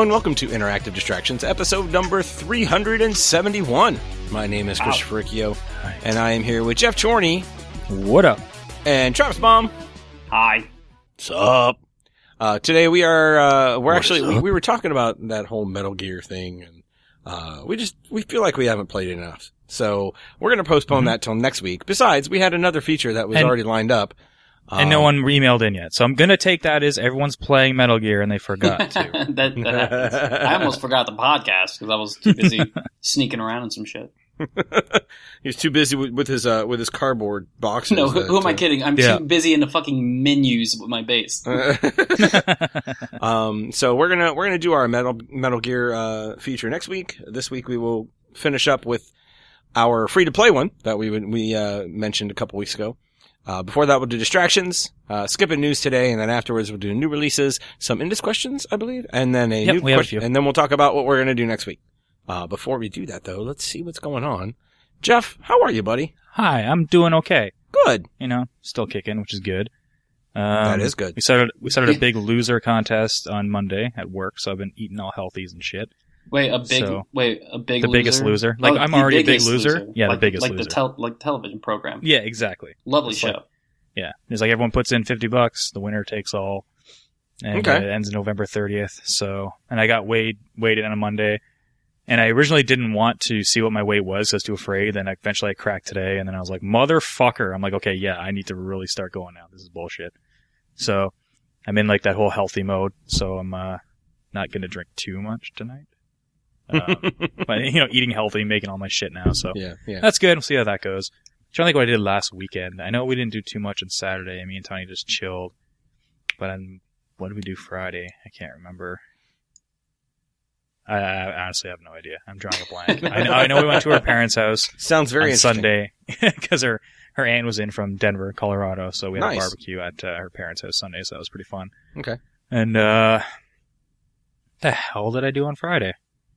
and welcome to Interactive Distractions, episode number 371. My name is Christopher Riccio, and I am here with Jeff Chorney. What up? And Travis Baum. Hi. What's up? Today we are, we were talking about that whole Metal Gear thing, and we feel like we haven't played enough. So we're going to postpone that till next week. Besides, we had another feature that was already lined up. And no one emailed in yet. So I'm going to take that as everyone's playing Metal Gear and they forgot to. that happens. I almost forgot the podcast because I was too busy sneaking around in some shit. He was too busy with his cardboard boxes. No, who am I kidding? I'm too busy in the fucking menus with my base. So we're gonna do our Metal Gear feature next week. This week we will finish up with our free to play one that we mentioned a couple weeks ago. Before that, we'll do distractions, skipping news today, and then afterwards we'll do new releases, some Indus questions, I believe, and then a new question, and then we'll talk about what we're going to do next week. Before we do that, though, let's see what's going on. Jeff, how are you, buddy? Hi, I'm doing okay. Good. You know, still kicking, which is good. That is good. We started a big loser contest on Monday at work, so I've been eating all healthies and shit. Wait, a big the biggest loser. Like, I'm already a big loser. Yeah, like, the biggest like loser. Like the television program. Yeah, exactly. Lovely it's show. Like, yeah. It's like everyone puts in $50, the winner takes all. And it ends November 30th. So, and I got weighed in on a Monday. And I originally didn't want to see what my weight was, so I was too afraid. Then eventually I cracked today, and then I was like, motherfucker. I'm like, okay, yeah, I need to really start going now. This is bullshit. So, I'm in like that whole healthy mode, so I'm not gonna drink too much tonight. But, you know, eating healthy, making all my shit now, so yeah. That's good. We'll see how that goes. I'm trying to think what I did last weekend. I know we didn't do too much on Saturday. Me and Tony just chilled. But what did we do Friday? I can't remember. I honestly have no idea. I'm drawing a blank. I know we went to her parents' house. Sounds very interesting. Sunday, because her aunt was in from Denver, Colorado, so we had a barbecue at her parents' house Sunday, so that was pretty fun. Okay. And the hell did I do on Friday?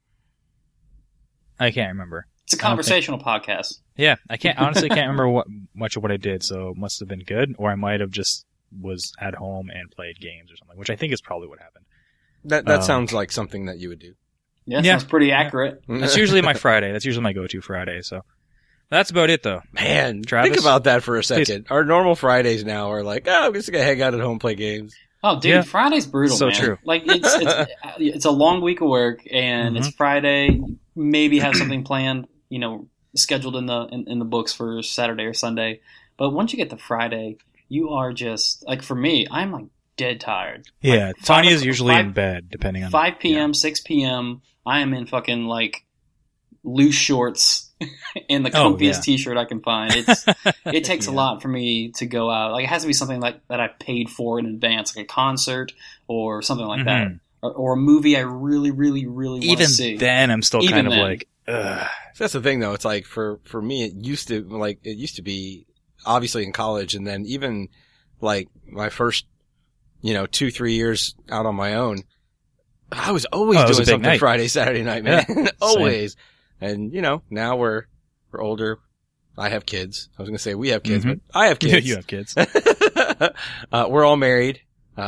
I can't remember. It's a conversational podcast. Yeah, honestly can't remember much of what I did, so it must have been good, or I might have just was at home and played games or something, which I think is probably what happened. That sounds like something that you would do. Yeah, sounds pretty accurate. That's usually my Friday. That's usually my go-to Friday, so that's about it, though. Man, Travis, think about that for a second. Please. Our normal Fridays now are like, I'm just gonna hang out at home, play games. Oh, dude, Friday's brutal, so man. True. Like, it's a long week of work, and it's Friday. Maybe have something planned, you know, scheduled in the books for Saturday or Sunday. But once you get to Friday, you are just, like, for me, I'm, like, dead tired. Yeah, like, Tanya's usually in bed, depending on 5 p.m., 6 p.m., I am in fucking, like, loose shorts and the comfiest t-shirt I can find. It takes a lot for me to go out. Like, it has to be something like that I paid for in advance, like a concert or something like that. Or a movie I really, really, really want to see. Even then, I'm still kind of like, ugh. So that's the thing, though. It's like, for me, it used to be, obviously in college, and then even, like, my first, 2-3 years out on my own, I was always doing something night. Friday, Saturday night, man. Yeah, always. Same. And, now we're older. I have kids. I was going to say we have kids, but I have kids. You have kids. We're all married.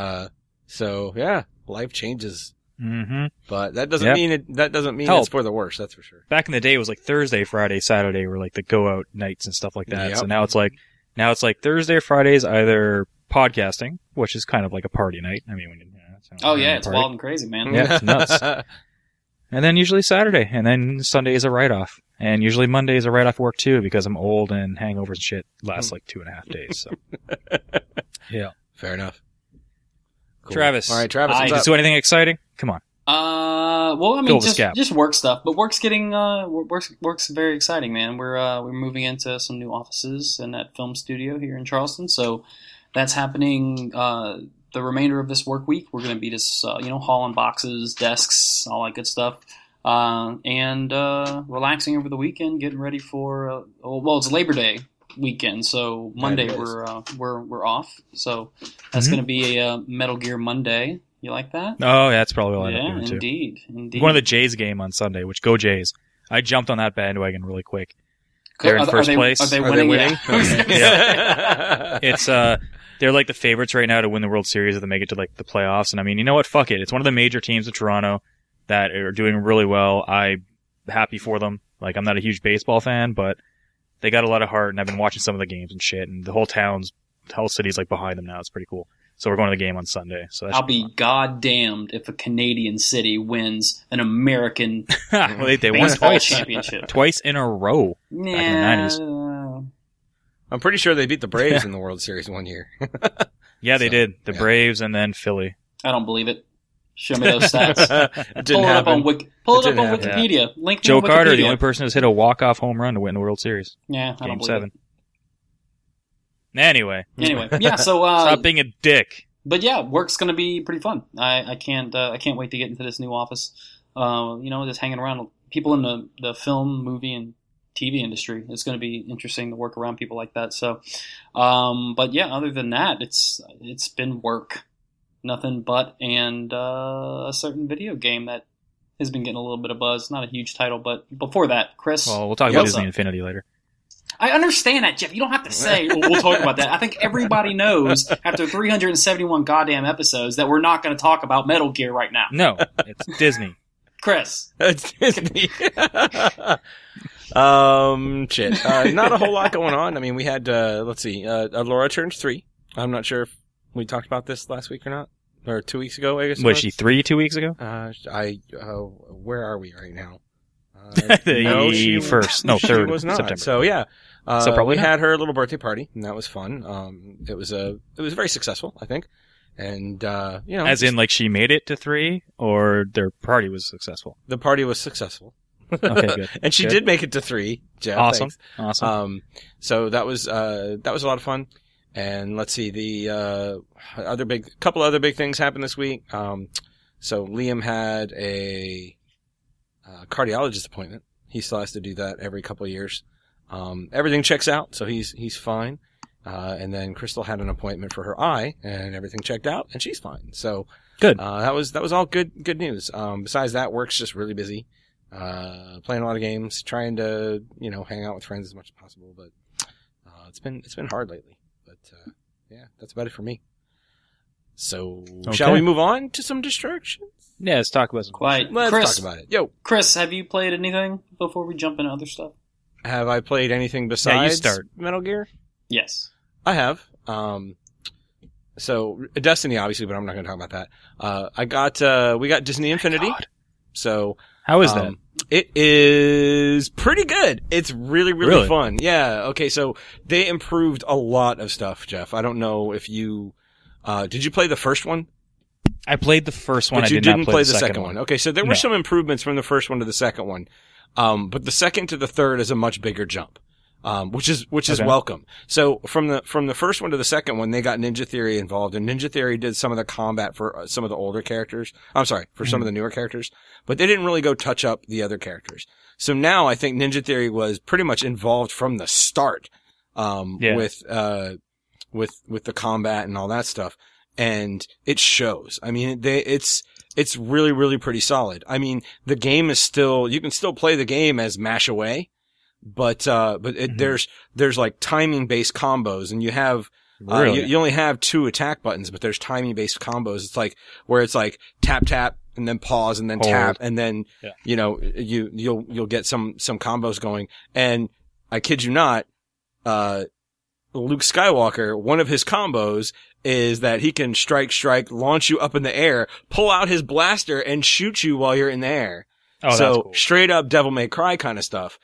So yeah, life changes. Mm-hmm. But that doesn't mean it's for the worse. That's for sure. Back in the day, it was like Thursday, Friday, Saturday were like the go out nights and stuff like that. Yep. So now it's like Thursday or Fridays, either podcasting, which is kind of like a party night. I mean, it's wild and crazy, man. Yeah, it's nuts. And then usually Saturday, and then Sunday is a write-off. And usually Monday is a write-off work too, because I'm old and hangovers and shit last like 2.5 days. So, yeah. Fair enough. Cool. Travis. All right, Travis. Did you do anything exciting? Come on. Well, I mean, just work stuff, but work's very exciting, man. We're moving into some new offices in that film studio here in Charleston, so that's happening. The remainder of this work week, we're going to be just hauling boxes, desks, all that good stuff, and relaxing over the weekend, getting ready for it's Labor Day weekend, so Monday we're off, so that's going to be a Metal Gear Monday. You like that? Oh, that's probably what I'm doing too. Indeed. One of the Jays game on Sunday, which go Jays. I jumped on that bandwagon really quick. They're in first place. Are they winning? Yeah. It's they're like the favorites right now to win the World Series if they make it to like the playoffs. And I mean, you know what? Fuck it. It's one of the major teams of Toronto. that are doing really well. I'm happy for them. Like, I'm not a huge baseball fan, but they got a lot of heart, and I've been watching some of the games and shit, and the whole city's like behind them now. It's pretty cool. So we're going to the game on Sunday. So I'll be goddamned if a Canadian city wins an American well, they baseball won championship. Twice in a row back in the 90s. I'm pretty sure they beat the Braves in the World Series one year. Yeah, they did. The Braves and then Philly. I don't believe it. Show me those stats. Pull it up on Wikipedia. Yeah. Link Joe me on Carter, Wikipedia. the only person who's hit a walk-off home run to win the World Series. Yeah, I don't Game believe 7. it. Anyway, yeah. So stop being a dick. But yeah, work's going to be pretty fun. I can't wait to get into this new office. Just hanging around people in the film, movie, and TV industry. It's going to be interesting to work around people like that. So, but yeah, other than that, it's been work, nothing but, and a certain video game that has been getting a little bit of buzz. Not a huge title, but before that, Chris. Well, we'll talk about Disney Infinity later. I understand that, Jeff. You don't have to say, we'll talk about that. I think everybody knows after 371 goddamn episodes that we're not going to talk about Metal Gear right now. No, it's Disney. Chris. It's Disney. Shit. Not a whole lot going on. I mean, we had, let's see, Laura turns 3. I'm not sure if we talked about this last week or not. Or 2 weeks ago, I guess. Was she 3 2 weeks ago? Where are we right now? The first. No, 3rd she was not. September. So yeah. So probably we had her little birthday party, and that was fun. It was very successful, I think. And, As in, like, she made it to 3, or their party was successful? The party was successful. Okay, good. And she did make it to 3, Jeff. Awesome. Thanks. Awesome. So that was a lot of fun. And let's see, the, couple other big things happened this week. So Liam had a cardiologist appointment. He still has to do that every couple of years. Everything checks out, so he's fine. And then Crystal had an appointment for her eye, and everything checked out, and she's fine. So good. That was all good news. Besides that, work's just really busy. Playing a lot of games, trying to, hang out with friends as much as possible, but it's been hard lately. But yeah, that's about it for me. So shall we move on to some distractions? Yeah, let's talk about some. Let's talk about it. Yo, Chris, have you played anything before we jump into other stuff? Have I played anything besides you start. Metal Gear? Yes. I have. So Destiny, obviously, but I'm not going to talk about that. We got Disney Infinity. So how is that? It is pretty good. It's really fun. Yeah. Okay. So they improved a lot of stuff, Jeff. I don't know if you, did you play the first one? I played the first one. But you didn't play the second one. Okay. So there were some improvements from the first one to the second one. But the second to the third is a much bigger jump. Which is welcome. So from the first one to the second one, they got Ninja Theory involved, and Ninja Theory did some of the combat for some of the older characters. I'm sorry, for some of the newer characters, but they didn't really go touch up the other characters. So now I think Ninja Theory was pretty much involved from the start, with the combat and all that stuff. And it shows. I mean, it's really pretty solid. I mean, the game is you can still play the game as mash away. But there's like timing based combos, and you have, you only have 2 attack buttons, but there's timing based combos. It's like, where it's like tap, and then pause, and then tap, and then, you'll get some combos going. And I kid you not, Luke Skywalker, one of his combos is that he can strike, launch you up in the air, pull out his blaster, and shoot you while you're in the air. Oh, so that's cool. Straight up Devil May Cry kind of stuff.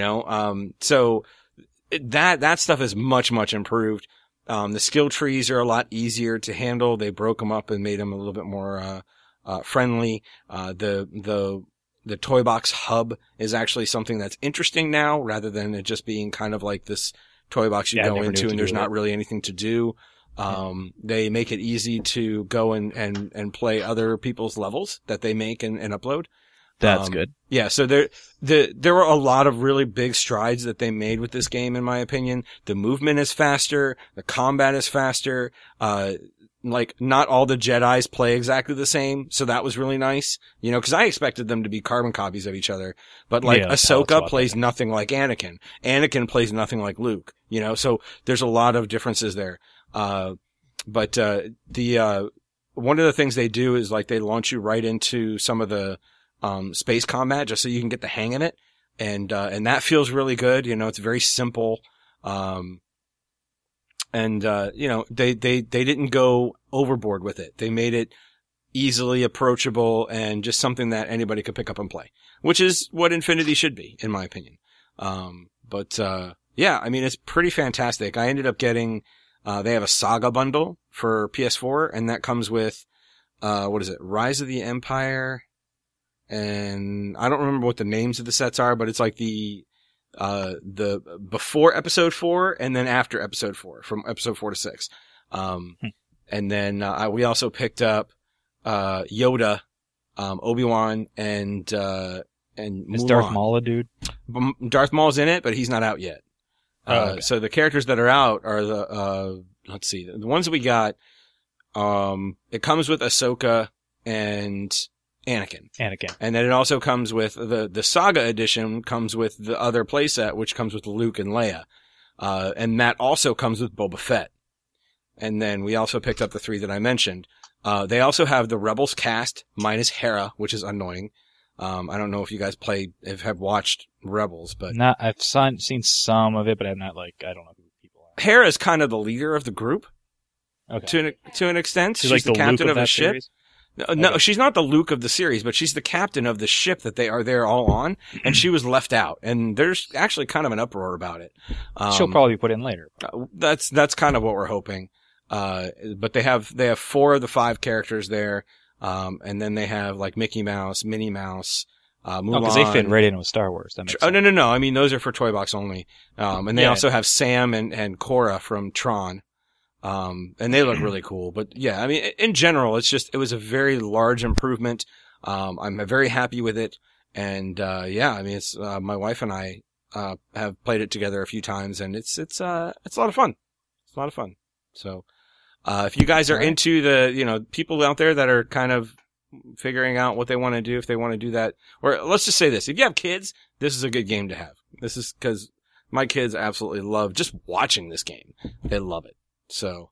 So that stuff is much improved. The skill trees are a lot easier to handle. They broke them up and made them a little bit more, friendly. The Toy Box hub is actually something that's interesting now, rather than it just being kind of like this toy box you go into and there's not really anything to do. They make it easy to go and play other people's levels that they make and upload. That's good. Yeah, so there were a lot of really big strides that they made with this game, in my opinion. The movement is faster, the combat is faster, like, not all the Jedis play exactly the same, so that was really nice. Cause I expected them to be carbon copies of each other, but like, Ahsoka plays nothing like Anakin. Anakin plays nothing like Luke, so there's a lot of differences there. But one of the things they do is like, they launch you right into some of the space combat just so you can get the hang of it. And that feels really good. It's very simple. You know, they didn't go overboard with it. They made it easily approachable and just something that anybody could pick up and play, which is what Infinity should be, in my opinion. Yeah, I mean, it's pretty fantastic. I ended up getting, they have a Saga bundle for PS4, and that comes with, what is it? Rise of the Empire. And I don't remember what the names of the sets are, but it's like the before episode 4 and then after episode 4, from episode 4 to 6. And then, we also picked up, Yoda, Obi-Wan, and Mulan. Is Darth Maul a dude? Darth Maul's in it, but he's not out yet. Okay. So the characters that are out are the, let's see, the ones that we got, it comes with Ahsoka and Anakin. And then it also comes with the Saga edition comes with the other playset, which comes with Luke and Leia. And that also comes with Boba Fett. And then we also picked up the 3 that I mentioned. They also have the Rebels cast minus Hera, which is annoying. I don't know if you guys have watched Rebels, but I've seen some of it, but I'm not I don't know who people are. Hera is kind of the leader of the group. Okay. To an extent. She's like the captain of the ship. Series? No, Okay. She's not the Luke of the series, but she's the captain of the ship that they are there all on, and she was left out. And there's actually kind of an uproar about it. She'll probably be put in later. That's kind of what we're hoping. But they have 4 of the 5 characters there. And then they have like Mickey Mouse, Minnie Mouse, Mulan. Because they fit right in with Star Wars. That makes sense. No. I mean, those are for Toy Box only. And they also have Sam and Korra from Tron. And they look really cool. But yeah, I mean, in general, it was a very large improvement. I'm very happy with it. And, yeah, I mean, it's, my wife and I, have played it together a few times, and it's a lot of fun. It's a lot of fun. So, if you guys are into people out there that are kind of figuring out what they want to do, if they want to do that, or let's just say this, if you have kids, this is a good game to have. This is because my kids absolutely love just watching this game. They love it. So,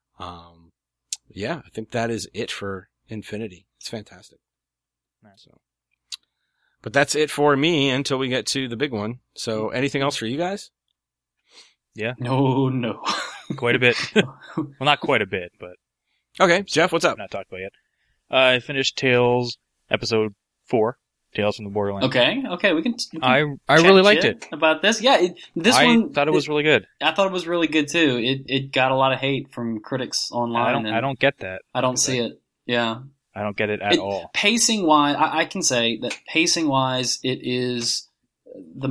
yeah, I think that is it for Infinity. It's fantastic. So, but that's it for me until we get to the big one. So, anything else for you guys? Yeah. No. Quite a bit. Well, not quite a bit, but. Okay, Jeff, what's up? Not talked about yet. I finished Tales episode 4, Tales from the Borderlands. Okay, we can I really liked it. About this. Yeah, I thought it was really good. I thought it was really good too. It got a lot of hate from critics online. I don't get that. I don't see it. Yeah. I don't get it at all. Pacing wise, I can say that pacing wise, it is the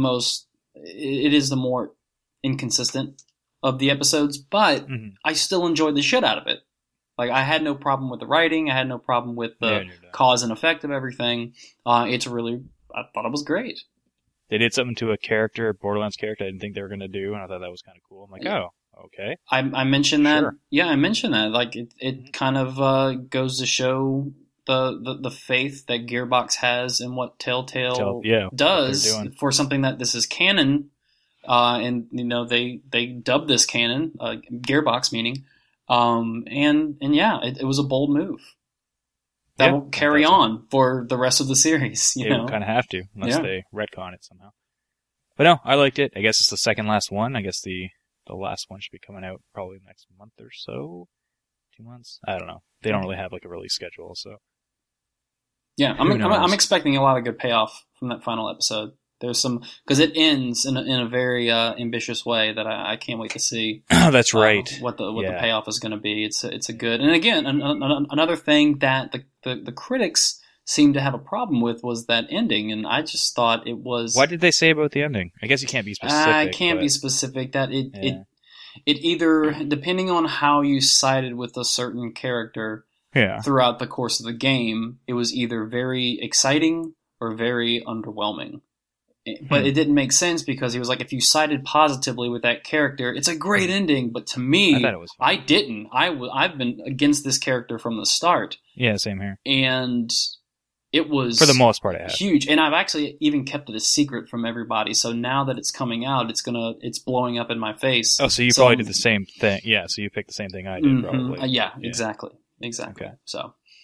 more inconsistent of the episodes, but I still enjoyed the shit out of it. Like, I had no problem with the writing. I had no problem with the cause and effect of everything. I thought it was great. They did something to a Borderlands character I didn't think they were going to do, and I thought that was kind of cool. I'm like, oh, okay. I mentioned that. Sure. Yeah, I mentioned that. Like, it kind of goes to show the faith that Gearbox has in what Telltale does for something that this is canon. And they dubbed this canon, Gearbox meaning. And yeah, it was a bold move that will carry on for the rest of the series. You know, kind of have to, unless they retcon it somehow. But no, I liked it. I guess it's the second last one. I guess the last one should be coming out probably next month or so. 2 months? I don't know. They don't really have like a release schedule, so. Yeah, I'm expecting a lot of good payoff from that final episode. There's some, because it ends in a very ambitious way that I can't wait to see. That's right. What the payoff is going to be. It's a good, and again, another thing that the critics seem to have a problem with was that ending, and I just thought it was. What did they say about the ending? I guess you can't be specific. I can't be specific. That it either, depending on how you sided with a certain character throughout the course of the game, it was either very exciting or very underwhelming. But it didn't make sense because he was like, if you sided positively with that character, it's a great ending. But to me, I didn't. I've been against this character from the start. Yeah, same here. And it was for the most part, I have. Huge. And I've actually even kept it a secret from everybody. So now that it's coming out, it's blowing up in my face. Oh, so you probably did the same thing. Yeah, so you picked the same thing I did, probably. Yeah, exactly. Okay. So. Yeah.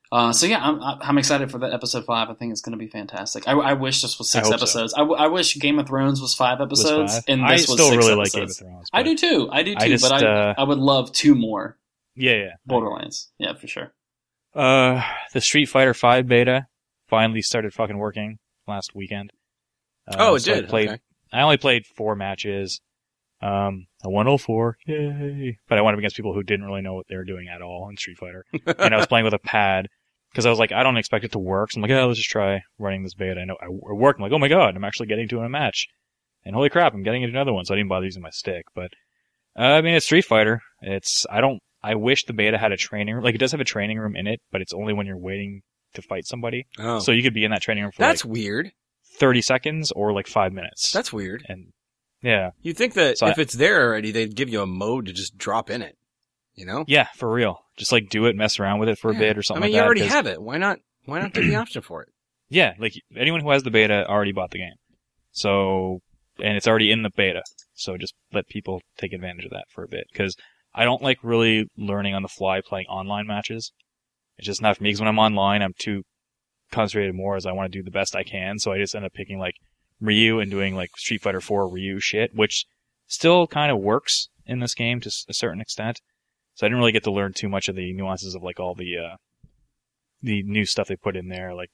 So yeah, I'm excited for that episode 5. I think it's going to be fantastic. I wish this was 6 episodes. So. I wish Game of Thrones was 5 episodes, and this was 6 really episodes. like Game of Thrones. I do too. But I would love 2 more. Yeah. Borderlands. Yeah, for sure. The Street Fighter 5 beta finally started fucking working last weekend. It did. I only played 4 matches. A 104, yay! But I went up against people who didn't really know what they were doing at all in Street Fighter, and I was playing with a pad because I was like, I don't expect it to work. So I'm like, let's just try running this beta. I know it worked. I'm like, oh my god, I'm actually getting to in a match, and holy crap, I'm getting into another one. So I didn't bother using my stick. But I mean, it's Street Fighter. I wish the beta had a training room. Like, it does have a training room in it, but it's only when you're waiting to fight somebody. Oh. So you could be in that training room for That's weird. 30 seconds or like 5 minutes. That's weird. And yeah. You'd think that if it's there already, they'd give you a mode to just drop in it. You know? Yeah, for real. Just like do it, mess around with it for a bit or something like that. I mean, you already have it. Why not give the option for it? Yeah, like anyone who has the beta already bought the game. So, and it's already in the beta. So just let people take advantage of that for a bit. Because I don't like really learning on the fly playing online matches. It's just not for me. Because when I'm online, I'm too concentrated more as I want to do the best I can. So I just end up picking like Ryu and doing like Street Fighter 4 Ryu shit, which still kind of works in this game to a certain extent. So I didn't really get to learn too much of the nuances of like all the new stuff they put in there, like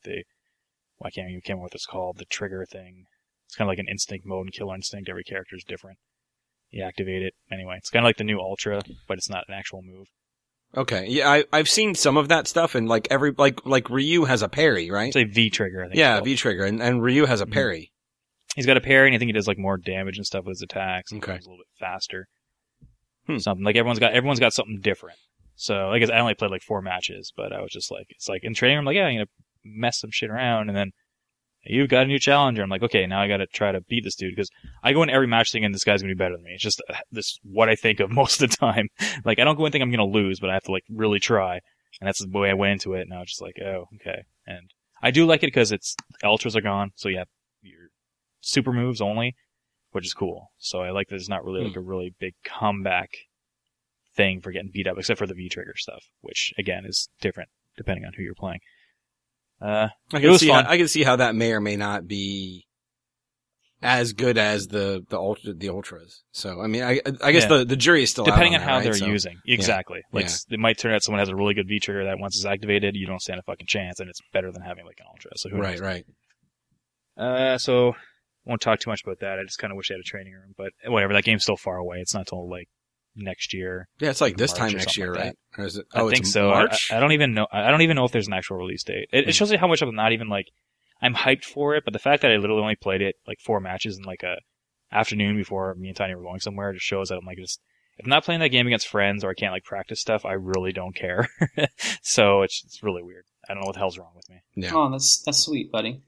I can't remember what it's called, the trigger thing. It's kind of like an instinct mode and Killer Instinct. Every character is different. You activate it. Anyway, it's kind of like the new Ultra, but it's not an actual move. Okay. Yeah, I've seen some of that stuff, and like like Ryu has a parry, right? It's a V trigger, I think. Yeah, V trigger, and Ryu has a parry. He's got a parry, and I think he does like more damage and stuff with his attacks. Okay. He's a little bit faster. Something like everyone's got something different. So I guess I only played like 4 matches, but I was just like, it's like in training, I'm like, yeah, I'm gonna mess some shit around, and then you've got a new challenger. I'm like, okay, now I got to try to beat this dude because I go in every match thinking this guy's gonna be better than me. It's just this what I think of most of the time. Like I don't go in thinking I'm gonna lose, but I have to like really try, and that's the way I went into it. And I was just like, oh, okay. And I do like it because it's ultras are gone, so you have your super moves only, which is cool. So I like that it's not really like a really big comeback thing for getting beat up, except for the V trigger stuff, which again is different depending on who you're playing. I can see how that may or may not be as good as the ultras. So I mean, I guess the jury is still depending out on how that, right? they're using. Exactly. Yeah. Like it might turn out someone has a really good V trigger that once it's activated, you don't stand a fucking chance, and it's better than having like an ultra. So who knows? Right. So won't talk too much about that. I just kind of wish I had a training room, but whatever. That game's still far away. It's not till like next year. Yeah, it's like this time next year, like right? Or is it? I think so. March? I don't even know. I don't even know if there's an actual release date. It shows you how much I'm not even like. I'm hyped for it, but the fact that I literally only played it like 4 matches in like a afternoon before me and Tiny were going somewhere just shows that I'm like, if I'm not playing that game against friends or I can't like practice stuff, I really don't care. So it's really weird. I don't know what the hell's wrong with me. Yeah. Oh, that's sweet, buddy.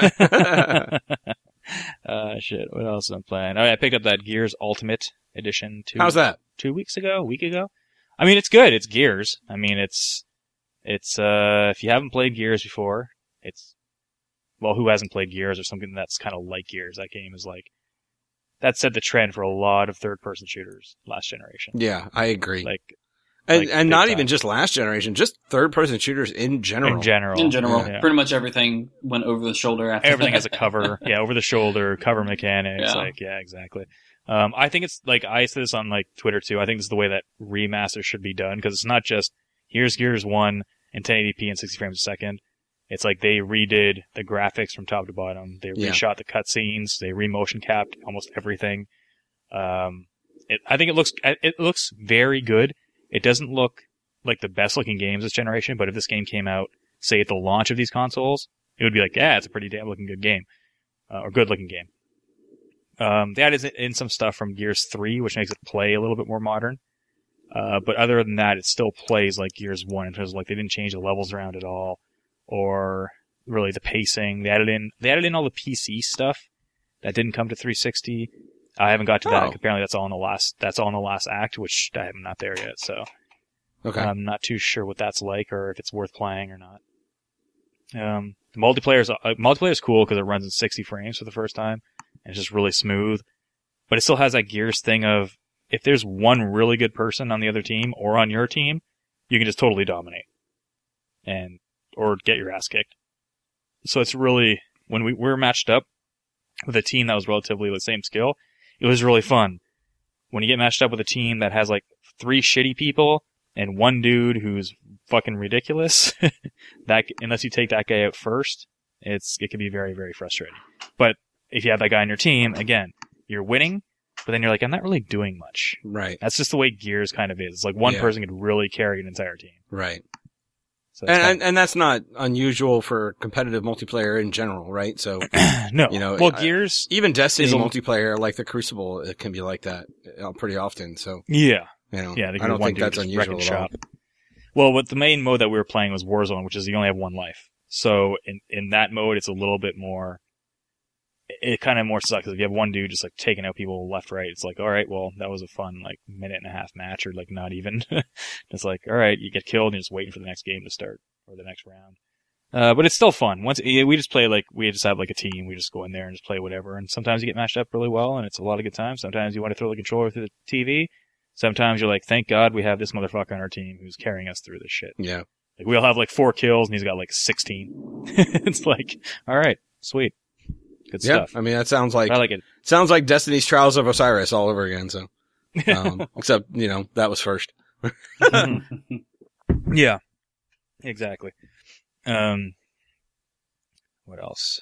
Shit. What else am I playing? Oh, yeah, I picked up that Gears Ultimate Edition How's that? 2 weeks ago, a week ago. I mean, it's good. It's Gears. I mean, it's if you haven't played Gears before, who hasn't played Gears or something that's kind of like Gears? That game is like, that set the trend for a lot of third-person shooters last generation. Yeah, I agree. And not even just last generation, just third-person shooters in general. In general. Yeah. Pretty much everything went over the shoulder after everything that. has a cover. Yeah, over the shoulder, cover mechanics. Yeah. Exactly. I think it's like, I said this on like Twitter too, I think this is the way that remasters should be done, because it's not just, here's Gears 1 in 1080p and 60 frames a second. It's like they redid the graphics from top to bottom. They reshot the cutscenes. They re-motion capped almost everything. I think it looks very good. It doesn't look like the best looking games this generation, but if this game came out, say at the launch of these consoles, it would be like, yeah, it's a pretty damn looking good game. Or good looking game. They added in some stuff from Gears 3, which makes it play a little bit more modern. But other than that, it still plays like Gears 1 in terms of like they didn't change the levels around at all. Or really the pacing. They added in all the PC stuff that didn't come to 360. I haven't got to that. Apparently that's all in the last act, which I'm not there yet, so. Okay. I'm not too sure what that's like or if it's worth playing or not. The multiplayer is cool because it runs in 60 frames for the first time, and it's just really smooth. But it still has that Gears thing of, if there's one really good person on the other team or on your team, you can just totally dominate. And or get your ass kicked. So it's really, when we were matched up with a team that was relatively the same skill, it was really fun. When you get matched up with a team that has like 3 shitty people and 1 dude who's fucking ridiculous, that unless you take that guy out first, it can be very, very frustrating. But if you have that guy on your team, again, you're winning, but then you're like, I'm not really doing much. Right. That's just the way Gears kind of is. It's like one person could really carry an entire team. Right. So and that's not unusual for competitive multiplayer in general, right? So no, you know, well, Gears, even Destiny multiplayer, like the Crucible, it can be like that pretty often. So yeah, you know, yeah, I don't think that's unusual at all. Well, what the main mode that we were playing was Warzone, which is you only have 1 life. So in that mode, it's a little bit more. It kind of more sucks if you have 1 dude just like taking out people left, right. It's like, all right, well, that was a fun like 1.5-minute match, or like not even. It's like, all right, you get killed and you're just waiting for the next game to start or the next round. But it's still fun. Once we just play we just have like a team. We just go in there and just play whatever. And sometimes you get matched up really well, and it's a lot of good times. Sometimes you want to throw the controller through the TV. Sometimes you're like, thank God we have this motherfucker on our team who's carrying us through this shit. Yeah. Like we'll have like 4 kills and he's got like 16. It's like, all right, sweet. Good stuff. I mean, that sounds like, I like it. Sounds like Destiny's Trials of Osiris all over again, so. Except, you know, that was first. Yeah. Exactly. What else?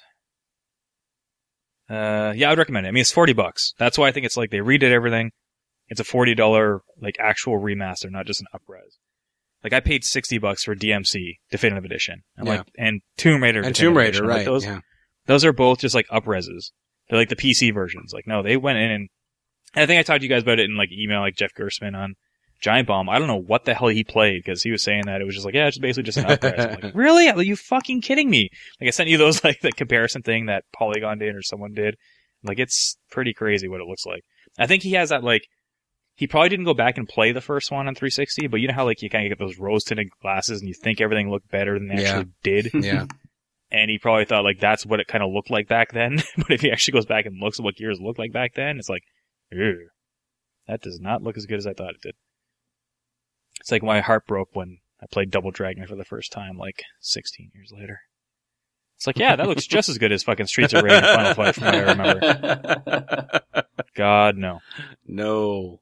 Yeah, I would recommend it. I mean, it's $40. That's why I think it's like they redid everything. It's a $40, like, actual remaster, not just an up-res. Like, I paid $60 for DMC Definitive Edition. And Tomb Raider. And Tomb Raider, right. Like those are both just like up-reses. They're like the PC versions. Like, no, they went in and I think I talked to you guys about it in like email, like Jeff Gersman on Giant Bomb. I don't know what the hell he played, because he was saying that it was just like, yeah, it's basically just an up-res. I'm like, really? Are you fucking kidding me? Like, I sent you those, like, the comparison thing that Polygon did or someone did. Like, it's pretty crazy what it looks like. I think he has that, like, he probably didn't go back and play the first one on 360, but you know how, like, you kind of get those rose-tinted glasses and you think everything looked better than they actually did? Yeah. And he probably thought, like, that's what it kind of looked like back then. But if he actually goes back and looks at what Gears looked like back then, it's like, ew, that does not look as good as I thought it did. It's like my heart broke when I played Double Dragon for the first time, like, 16 years later. It's like, yeah, that looks just as good as fucking Streets of Rage and Final Fight from what I remember. God, no. No.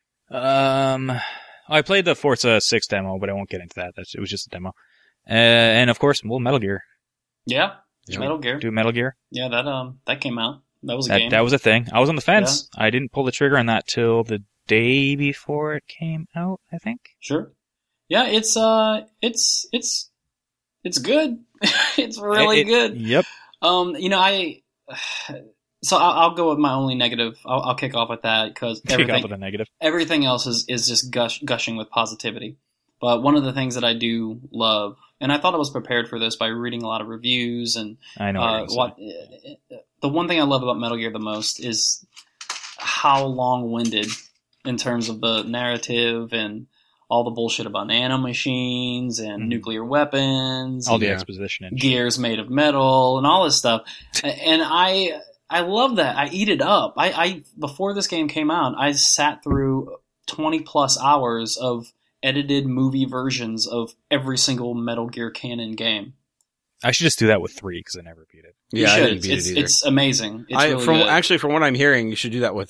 I played the Forza 6 demo, but I won't get into that. It was just a demo. And of course, well, Metal Gear. Yeah, Metal Gear. Do Metal Gear. Yeah, that came out. That was a game. That was a thing. I was on the fence. Yeah. I didn't pull the trigger on that till the day before it came out, I think. Sure. Yeah, it's good. It's really good. Yep. You know, so I'll go with my only negative. I'll kick off with that, because everything else is just gushing with positivity. But one of the things that I do love, and I thought I was prepared for this by reading a lot of reviews, and I know the one thing I love about Metal Gear the most is how long-winded in terms of the narrative and all the bullshit about nanomachines and nuclear weapons, all the exposition, and gears made of metal, and all this stuff. And I love that. I eat it up. I before this game came out, I sat through 20 plus hours of edited movie versions of every single Metal Gear canon game. I should just do that with 3, because I never beat it. Yeah, I didn't beat it either. It's amazing. It's really good. Actually, from what I'm hearing, you should do that with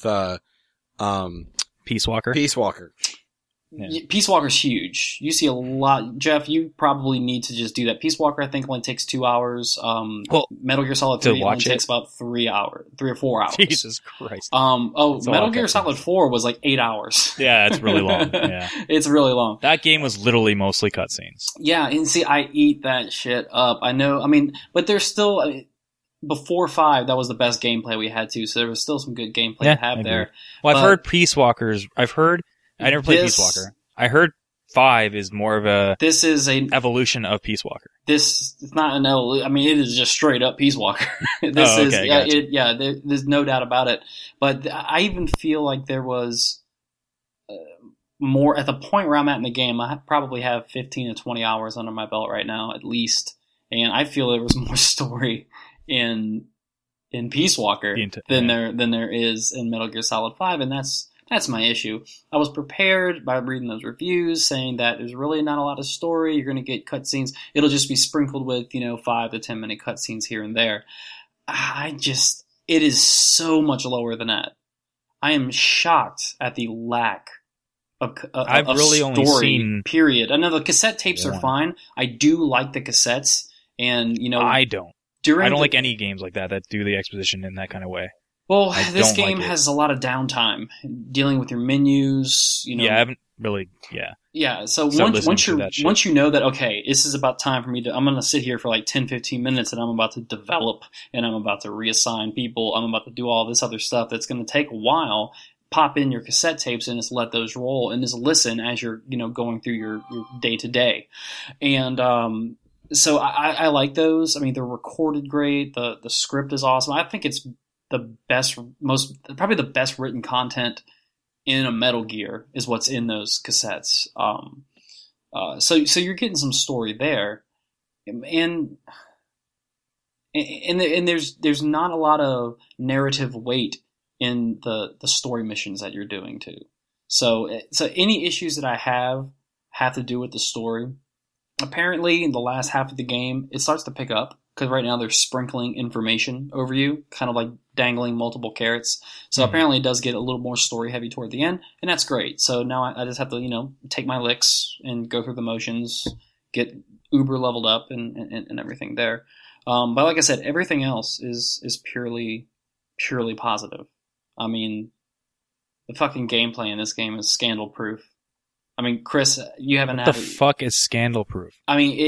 Peace Walker. Peace Walker. Yeah. Peace Walker's huge. You see a lot. Jeff, you probably need to just do that. Peace Walker, I think, only takes 2 hours. Metal Gear Solid 3 only takes about 3 or 4 hours. Jesus Christ. Metal Gear Solid 4 was like 8 hours. Yeah, it's really long. Yeah. It's really long. That game was literally mostly cutscenes. Yeah, and see, I eat that shit up. I know, but there's still, before 5, that was the best gameplay we had too, so there was still some good gameplay to have there. Well, I've heard Peace Walkers, I never played Peace Walker. I heard 5 is more of this is an evolution of Peace Walker. It's not an evolution. It is just straight up Peace Walker. Gotcha. There's no doubt about it. But I even feel like there was more at the point where I'm at in the game. I probably have 15 to 20 hours under my belt right now, at least, and I feel there was more story in Peace Walker than there is in Metal Gear Solid 5, and that's That's my issue. I was prepared by reading those reviews saying that there's really not a lot of story. You're going to get cutscenes. It'll just be sprinkled with, 5 to 10 minute cutscenes here and there. It is so much lower than that. I am shocked at the lack I've really story, only seen... period. I know the cassette tapes are fine. I do like the cassettes, and I don't. I don't like any games like that do the exposition in that kind of way. Well, this game has a lot of downtime dealing with your menus. Yeah, I haven't really. Yeah. Yeah. So once you know that, okay, this is about time for me I'm going to sit here for like 10, 15 minutes, and I'm about to develop, and I'm about to reassign people. I'm about to do all this other stuff that's going to take a while. Pop in your cassette tapes and just let those roll and just listen as you're going through your day to day, and so I like those. I mean, they're recorded great. The script is awesome. I think it's the best, probably the best written content in a Metal Gear is what's in those cassettes. So you're getting some story there, and there's not a lot of narrative weight in the story missions that you're doing too. So any issues that I have to do with the story. Apparently, in the last half of the game, it starts to pick up, because right now they're sprinkling information over you, kind of like dangling multiple carrots. So apparently it does get a little more story heavy toward the end, and that's great. So now I just have to, take my licks and go through the motions, get uber leveled up and everything there. But like I said, everything else is purely positive. I mean, the fucking gameplay in this game is scandal proof. I mean, Chris, you haven't had... What the fuck is scandal proof? I mean,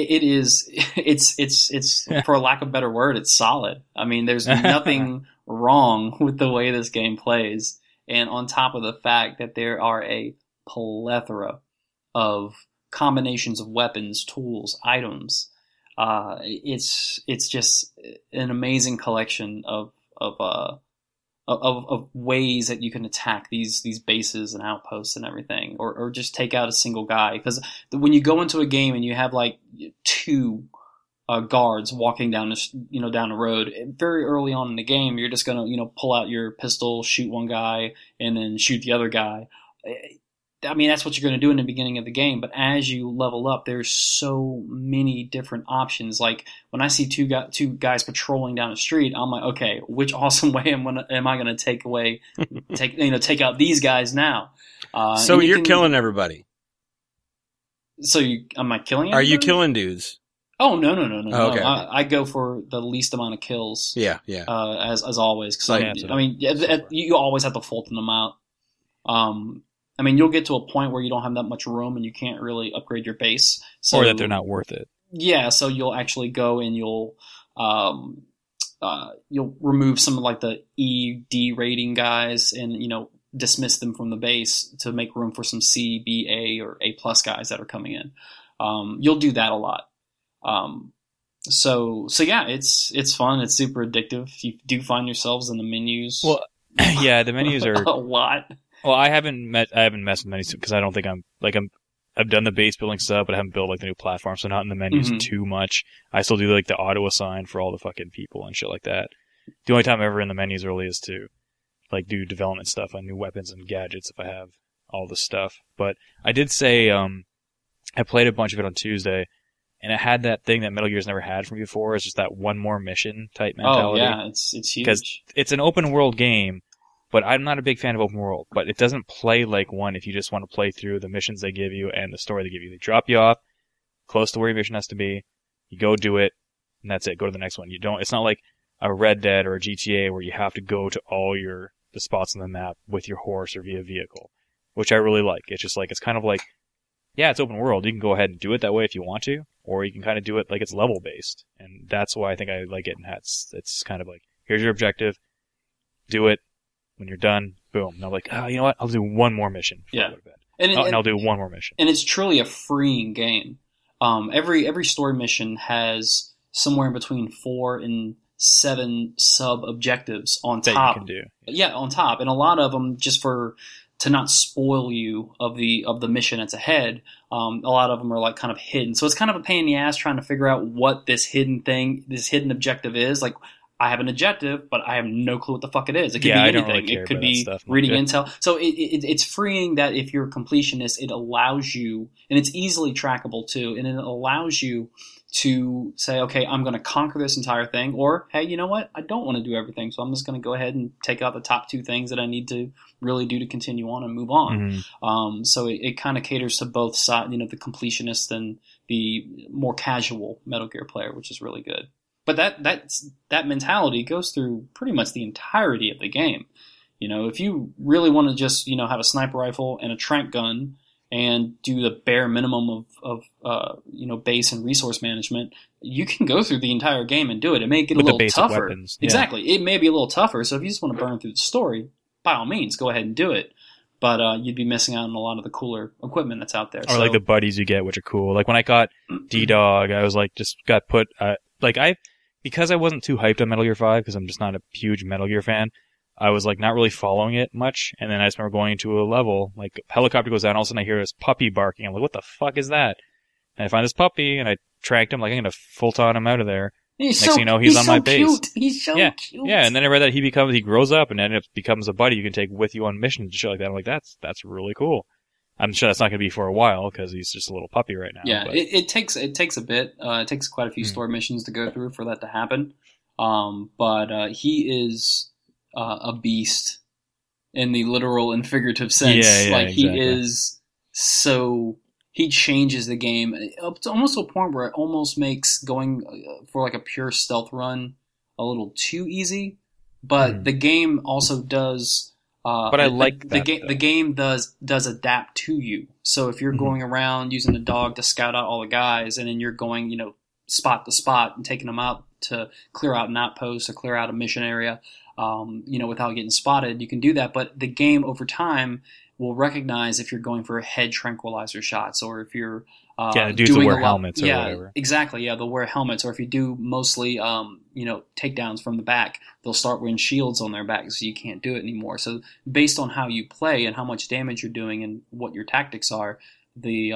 it's for lack of a better word, it's solid. I mean, there's nothing wrong with the way this game plays. And on top of the fact that there are a plethora of combinations of weapons, tools, items, it's just an amazing collection of ways that you can attack these bases and outposts and everything, or just take out a single guy. Because when you go into a game and you have like 2 guards walking down the road, very early on in the game, you're just gonna pull out your pistol, shoot one guy, and then shoot the other guy. I mean, that's what you're going to do in the beginning of the game. But as you level up, there's so many different options. Like when I see two guys patrolling down the street, I'm like, okay, which awesome way am I going to take out these guys now? So you're killing everybody. So am I killing everybody? Are you killing dudes? Oh, no. Oh, okay. I go for the least amount of kills. Yeah. As always. Cause you always have to Fulton them out. I mean, you'll get to a point where you don't have that much room and you can't really upgrade your base. Or that they're not worth it. Yeah, so you'll actually go and you'll remove some of like the ED rating guys and, dismiss them from the base to make room for some C, B, A, or A+ guys that are coming in. You'll do that a lot. So yeah, it's fun. It's super addictive. You do find yourselves in the menus. Well, yeah, the menus are a lot. Well, I haven't messed with menus because I don't think I've done the base building stuff, but I haven't built like the new platform, so not in the menus too much. I still do like the auto assign for all the fucking people and shit like that. The only time I'm ever in the menus really is to like do development stuff on new weapons and gadgets if I have all the stuff. But I did say I played a bunch of it on Tuesday, and it had that thing that Metal Gear's never had from before. It's just that one more mission type mentality. Oh yeah, it's huge. Because it's an open world game, but I'm not a big fan of open world. But it doesn't play like one if you just want to play through the missions they give you and the story they give you. They drop you off close to where your mission has to be. You go do it, and that's it. Go to the next one. It's not like a Red Dead or a GTA where you have to go to all the spots on the map with your horse or via vehicle, which I really like. It's just like, it's kind of like, yeah, it's open world. You can go ahead and do it that way if you want to, or you can kind of do it like it's level based. And that's why I think I like it. And it's kind of like, here's your objective. Do it. When you're done, boom. And I'm like, you know what? I'll do one more mission before I go to bed. And I'll do one more mission. And it's truly a freeing game. Every story mission has somewhere in between 4 and 7 sub objectives on top. That you can do. Yeah, on top, and a lot of them just to not spoil you of the mission that's ahead. A lot of them are like kind of hidden, so it's kind of a pain in the ass trying to figure out what this hidden objective is. Like, I have an objective, but I have no clue what the fuck it is. It could be anything. Really it could be reading intel. So it's freeing that if you're a completionist, it allows you, and it's easily trackable too, and it allows you to say, okay, I'm going to conquer this entire thing, or, hey, you know what? I don't want to do everything, so I'm just going to go ahead and take out the top 2 things that I need to really do to continue on and move on. Mm-hmm. So it kind of caters to both sides, the completionist and the more casual Metal Gear player, which is really good. But that mentality goes through pretty much the entirety of the game. If you really want to just, have a sniper rifle and a tranq gun and do the bare minimum of base and resource management, you can go through the entire game and do it. It may get a little tougher. Weapons. Exactly. It may be a little tougher. So if you just want to burn through the story, by all means, go ahead and do it. But you'd be missing out on a lot of the cooler equipment that's out there. Or like the buddies you get, which are cool. Like when I got D-Dog, I was like, just got put, because I wasn't too hyped on Metal Gear 5, because I'm just not a huge Metal Gear fan, I was like not really following it much, and then I just remember going into a level, like helicopter goes down, all of a sudden I hear this puppy barking. I'm like, what the fuck is that? And I find this puppy, and I tracked him, like I'm gonna full-ton him out of there. Next thing you know, he's on my base. He's so cute. Yeah, and then I read that he grows up and then becomes a buddy you can take with you on missions and shit like that. I'm like, that's really cool. I'm sure that's not going to be for a while because he's just a little puppy right now. Yeah, it takes a bit. It takes quite a few story missions to go through for that to happen. But he is a beast in the literal and figurative sense. Yeah, exactly. He is so. He changes the game up to almost to a point where it almost makes going for like a pure stealth run a little too easy. But the game also does. But I like that. The game does adapt to you. So if you're going around using the dog to scout out all the guys, and then you're going, spot to spot and taking them out to clear out an outpost or clear out a mission area, without getting spotted, you can do that. But the game over time will recognize if you're going for head tranquilizer shots, or if you're dudes will wear helmets or whatever. Exactly. Yeah, they'll wear helmets, or if you do mostly takedowns from the back, they'll start wearing shields on their back, so you can't do it anymore. So based on how you play and how much damage you're doing and what your tactics are, the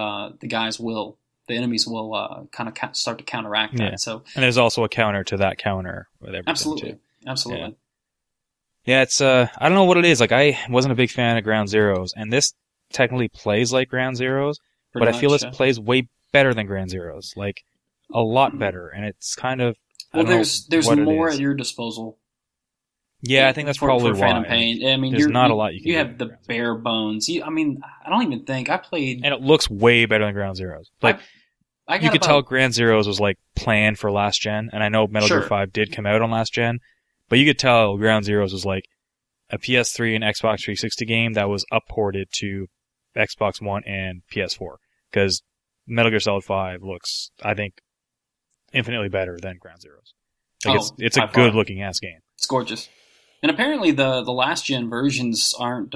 enemies will kind of start to counteract that. So, and there's also a counter to that counter with everything. Absolutely. Yeah, it's I don't know what it is. Like, I wasn't a big fan of Ground Zeroes, and this technically plays like Ground Zeroes, but I feel this plays way better than Ground Zeroes, like a lot better. And it's kind of there's more at your disposal. Yeah, I think that's probably why. Phantom Pain. I mean, there's not a lot you can. You have the bare bones. I don't even think I played. And it looks way better than Ground Zeroes. Like, you could tell Ground Zeroes was like planned for last gen, and I know Metal Gear 5 did come out on last gen. But you could tell Ground Zeroes was like a PS3 and Xbox 360 game that was up-ported to Xbox One and PS4. Because Metal Gear Solid 5 looks, I think, infinitely better than Ground Zeroes. Like it's a good-looking ass game. It's gorgeous. And apparently the last-gen versions aren't,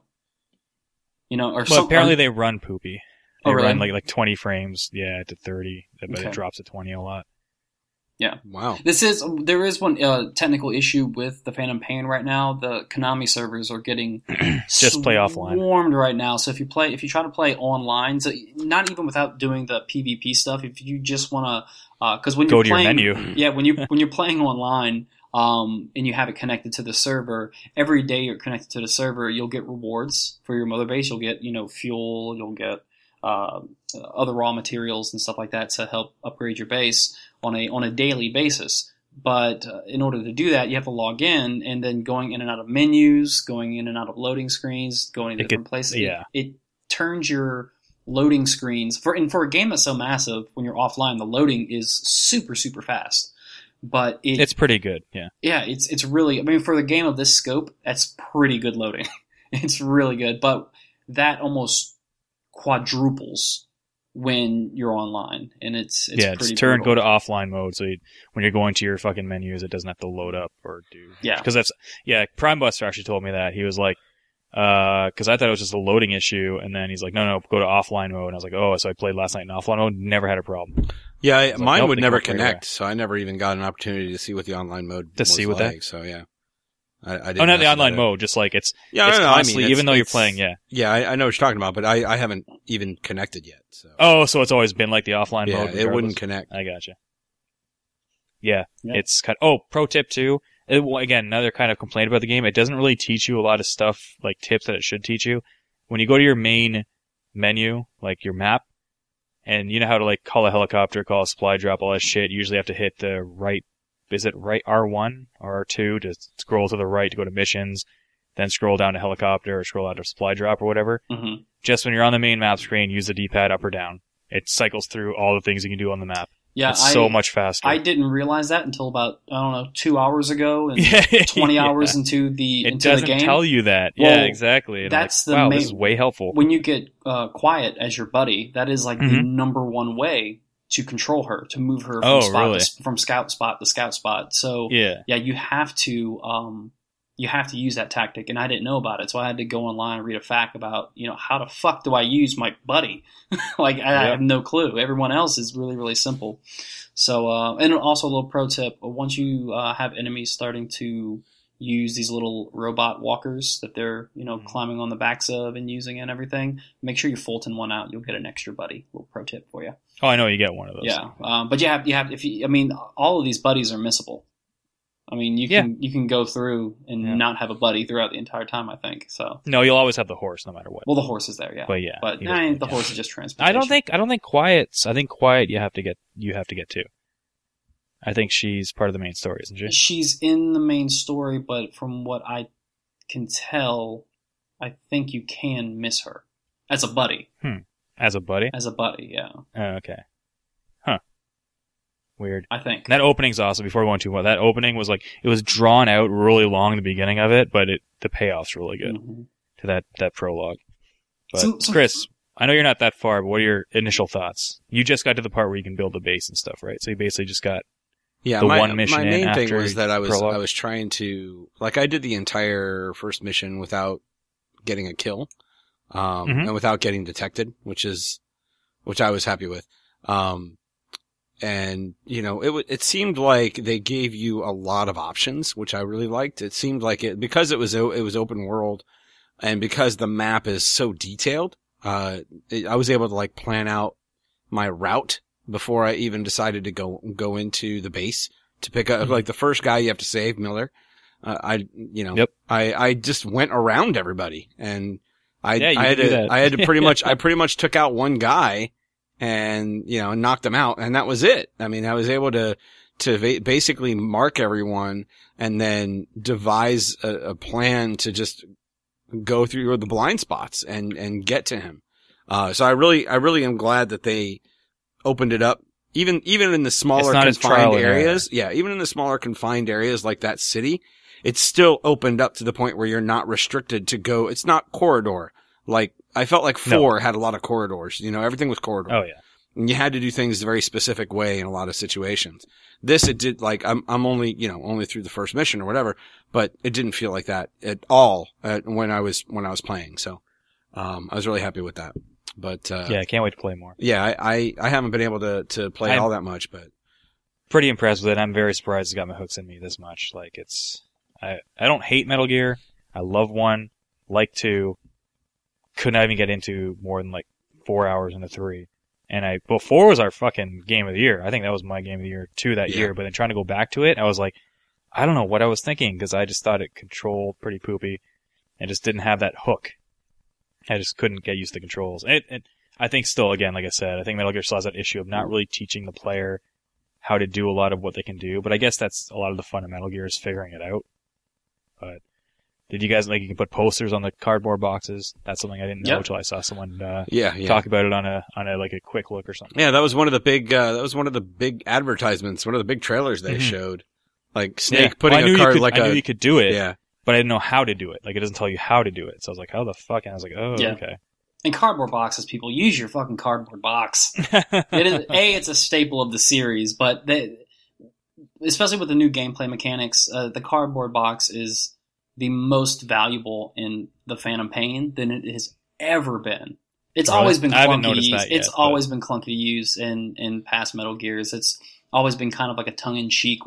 apparently they run poopy. They run like 20 frames, to 30, but it drops to 20 a lot. Yeah. Wow. There is one technical issue with the Phantom Pain right now. The Konami servers are getting just play offline. Swarmed right now. So if you try to play online, so not even without doing the PvP stuff, if you just want to, because when you're playing, your menu. Yeah, when you're playing online, and you have it connected to the server, every day you're connected to the server, you'll get rewards for your mother base. You'll get fuel. You'll get other raw materials and stuff like that to help upgrade your base on a daily basis. But in order to do that, you have to log in, and then going in and out of menus, going in and out of loading screens, going to different places. Yeah. It turns your loading screens for a game that's so massive. When you're offline, the loading is super, super fast. But it's pretty good. Yeah. Yeah. It's really, for the game of this scope, that's pretty good loading. It's really good. But that almost quadruples when you're online, and it's pretty brutal. Go to offline mode, so when you're going to your fucking menus, it doesn't have to load up or do. Yeah, because Prime Buster actually told me that. He was like, because I thought it was just a loading issue, and then he's like, no, go to offline mode, and I was like, oh, so I played last night in offline mode, never had a problem. Yeah, mine would never connect, so I never even got an opportunity to see what the online mode was like. That? So yeah. I didn't not the online mode, just like it's constantly, even though you're playing, Yeah, I know what you're talking about, but I haven't even connected yet. So. Oh, so it's always been like the offline mode? Yeah, it wouldn't connect. I gotcha. Yeah. It's kind of, pro tip too. Again, another kind of complaint about the game. It doesn't really teach you a lot of stuff, like tips that it should teach you. When you go to your main menu, like your map, and you know how to like call a helicopter, call a supply drop, all that shit, you usually have to hit the right, is it right R1 or R2 to scroll to the right to go to missions, then scroll down to helicopter or scroll out to supply drop or whatever. Mm-hmm. Just when you're on the main map screen, use the D-pad up or down. It cycles through all the things you can do on the map. Yeah, it's so much faster. I didn't realize that until about, 2 hours ago and 20 hours into the game. It doesn't tell you that. Well, yeah, exactly. And that's wow, this is way helpful. When you get quiet as your buddy, that is like the number one way to control her, to move her from scout spot to scout spot. So yeah, you have to use that tactic, and I didn't know about it, so I had to go online and read a fact about, how the fuck do I use my buddy? Like, I have no clue. Everyone else is really, really simple. So, and also a little pro tip, once you have enemies starting to use these little robot walkers that they're, climbing on the backs of and using and everything, make sure you Fulton one out. You'll get an extra buddy. Little pro tip for you. Oh, I know you get one of those. Yeah. But you have, all of these buddies are missable. I mean, you can go through and not have a buddy throughout the entire time, I think. So no, you'll always have the horse no matter what. Well, the horse is there, yeah. But the horse is just transportation. I don't think Quiet's. I think Quiet you have to get too. I think she's part of the main story, isn't she? She's in the main story, but from what I can tell, I think you can miss her as a buddy. As a buddy? As a buddy, yeah. Oh, okay. Huh. Weird. I think. That opening's awesome. Before we go into that opening was like, it was drawn out really long in the beginning of it, but the payoff's really good to that prologue. But Chris, I know you're not that far, but what are your initial thoughts? You just got to the part where you can build the base and stuff, right? So you basically just got one mission. My main thing was that I was trying to, like, I did the entire first mission without getting a kill, and without getting detected, which I was happy with. And, it seemed like they gave you a lot of options, which I really liked. It seemed like because it was open world and because the map is so detailed, I was able to like plan out my route before I even decided to go into the base to pick up, like the first guy you have to save, Miller. I just went around everybody and I had to pretty much took out one guy and, knocked him out, and that was it. I mean, I was able to basically mark everyone and then devise a plan to just go through the blind spots and get to him. So I really am glad that they opened it up, even in the smaller confined areas. Yeah, even in the smaller confined areas like that city, it's still opened up to the point where you're not restricted to go. It's not corridor. Like, I felt like 4 had a lot of corridors. Everything was corridor. Oh, yeah. And you had to do things a very specific way in a lot of situations. This, it did, like, I'm only through the first mission or whatever, but it didn't feel like that at all when I was playing. So, I was really happy with that. But, yeah, I can't wait to play more. Yeah, I haven't been able to play all that much, but. Pretty impressed with it. I'm very surprised it's got my hooks in me this much. Like, I don't hate Metal Gear. I love 1, like 2. Could not even get into more than like 4 hours into 3. And 4 was our fucking game of the year. I think that was my game of the year 2 that year. But then trying to go back to it, I was like, I don't know what I was thinking, because I just thought it controlled pretty poopy and just didn't have that hook. I just couldn't get used to the controls. And I think still, again, like I said, I think Metal Gear still has that issue of not really teaching the player how to do a lot of what they can do. But I guess that's a lot of the fun of Metal Gear is figuring it out. But did you guys you can put posters on the cardboard boxes? That's something I didn't know until I saw someone talk about it on a like a quick look or something. Yeah, that was one of the big advertisements, one of the big trailers they showed. Like Snake putting a card I knew you could do it. Yeah. But I didn't know how to do it. Like, it doesn't tell you how to do it. So I was like, how the fuck? And I was like, oh, okay. And cardboard boxes, people, use your fucking cardboard box. It's a staple of the series, but especially with the new gameplay mechanics, the cardboard box is the most valuable in the Phantom Pain than it has ever been. It's always been clunky to use. It's always been clunky to use in past Metal Gears. It's always been kind of like a tongue-in-cheek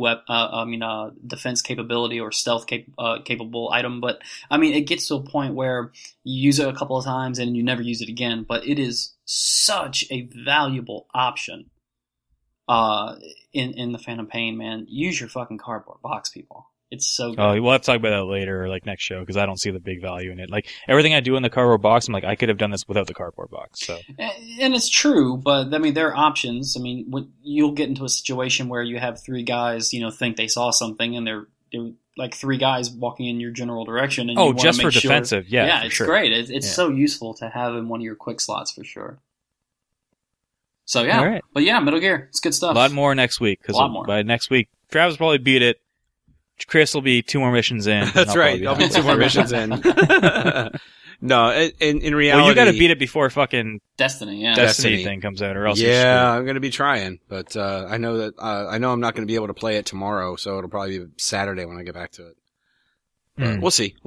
defense capability or stealth capable item. But I mean, it gets to a point where you use it a couple of times and you never use it again. But it is such a valuable option. in the Phantom Pain, man. Use your fucking cardboard box, people. It's so good. Oh, we'll have to talk about that later, or like next show, because I don't see the big value in it. Like everything I do in the cardboard box, I'm like, I could have done this without the cardboard box. So, and it's true, but I mean, there are options. I mean, you'll get into a situation where you have 3 guys, think they saw something, and they're like 3 guys walking in your general direction. And just for defensive, yeah, it's great. It's so useful to have in one of your quick slots for sure. So yeah, right. But yeah, Metal Gear, it's good stuff. A lot more next week, because by next week, Travis will probably beat it. Chris will be 2 more missions in. That's right. I'll be 2 more missions in. No, in reality, well, you got to beat it before fucking Destiny. Yeah, Destiny thing comes out, or else. Yeah, I'm going to be trying, but I know I'm not going to be able to play it tomorrow, so it'll probably be Saturday when I get back to it. We'll see.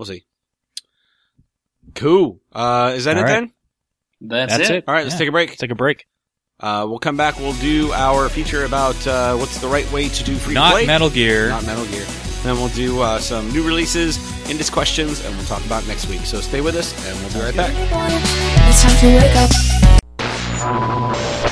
Cool. Is that it then? That's it. All right, let's take a break. Take a break. We'll come back. We'll do our feature about what's the right way to do free to play. Not Metal Gear. Then we'll do some new releases, Indus questions, and we'll talk about it next week. So stay with us, and we'll be right back. It's time to wake up.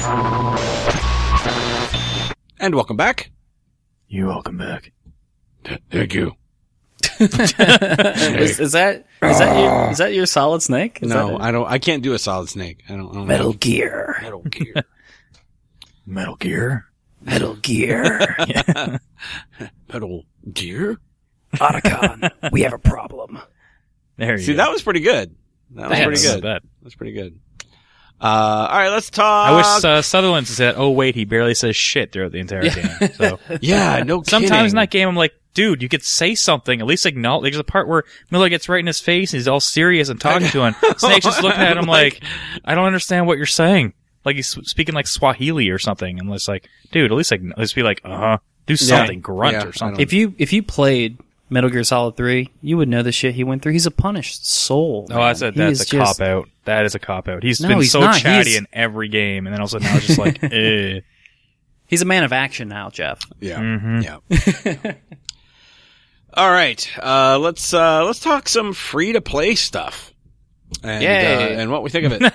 And welcome back. You're welcome back. Thank you. Is that your Solid Snake? No, I don't. I can't do a Solid Snake. I don't Metal Gear. Metal Gear. Metal Gear. Metal Gear. Metal Gear. Otacon, we have a problem. There you See, go. that was pretty good. That was pretty good. Bad. That's pretty good. All right, let's talk. I wish Sutherland said, "Oh wait, he barely says shit throughout the entire game." So yeah, no kidding. sometimes in that game, I'm like, dude, you could say something. At least acknowledge. There's a part where Miller gets right in his face and he's all serious and talking to him. Snake's just looking at him like, I don't understand what you're saying. Like he's speaking like Swahili or something. And it's like, dude, at least be like, do something, grunt or something. If you played Metal Gear Solid 3, you would know the shit he went through. He's a punished soul. Oh, that's a cop out. That is a cop out. He's been so chatty in every game, and then also now it's just like, eh. He's a man of action now, Jeff. Yeah. Mm-hmm. Yeah. All right. Let's talk some free to play stuff. And, and what we think of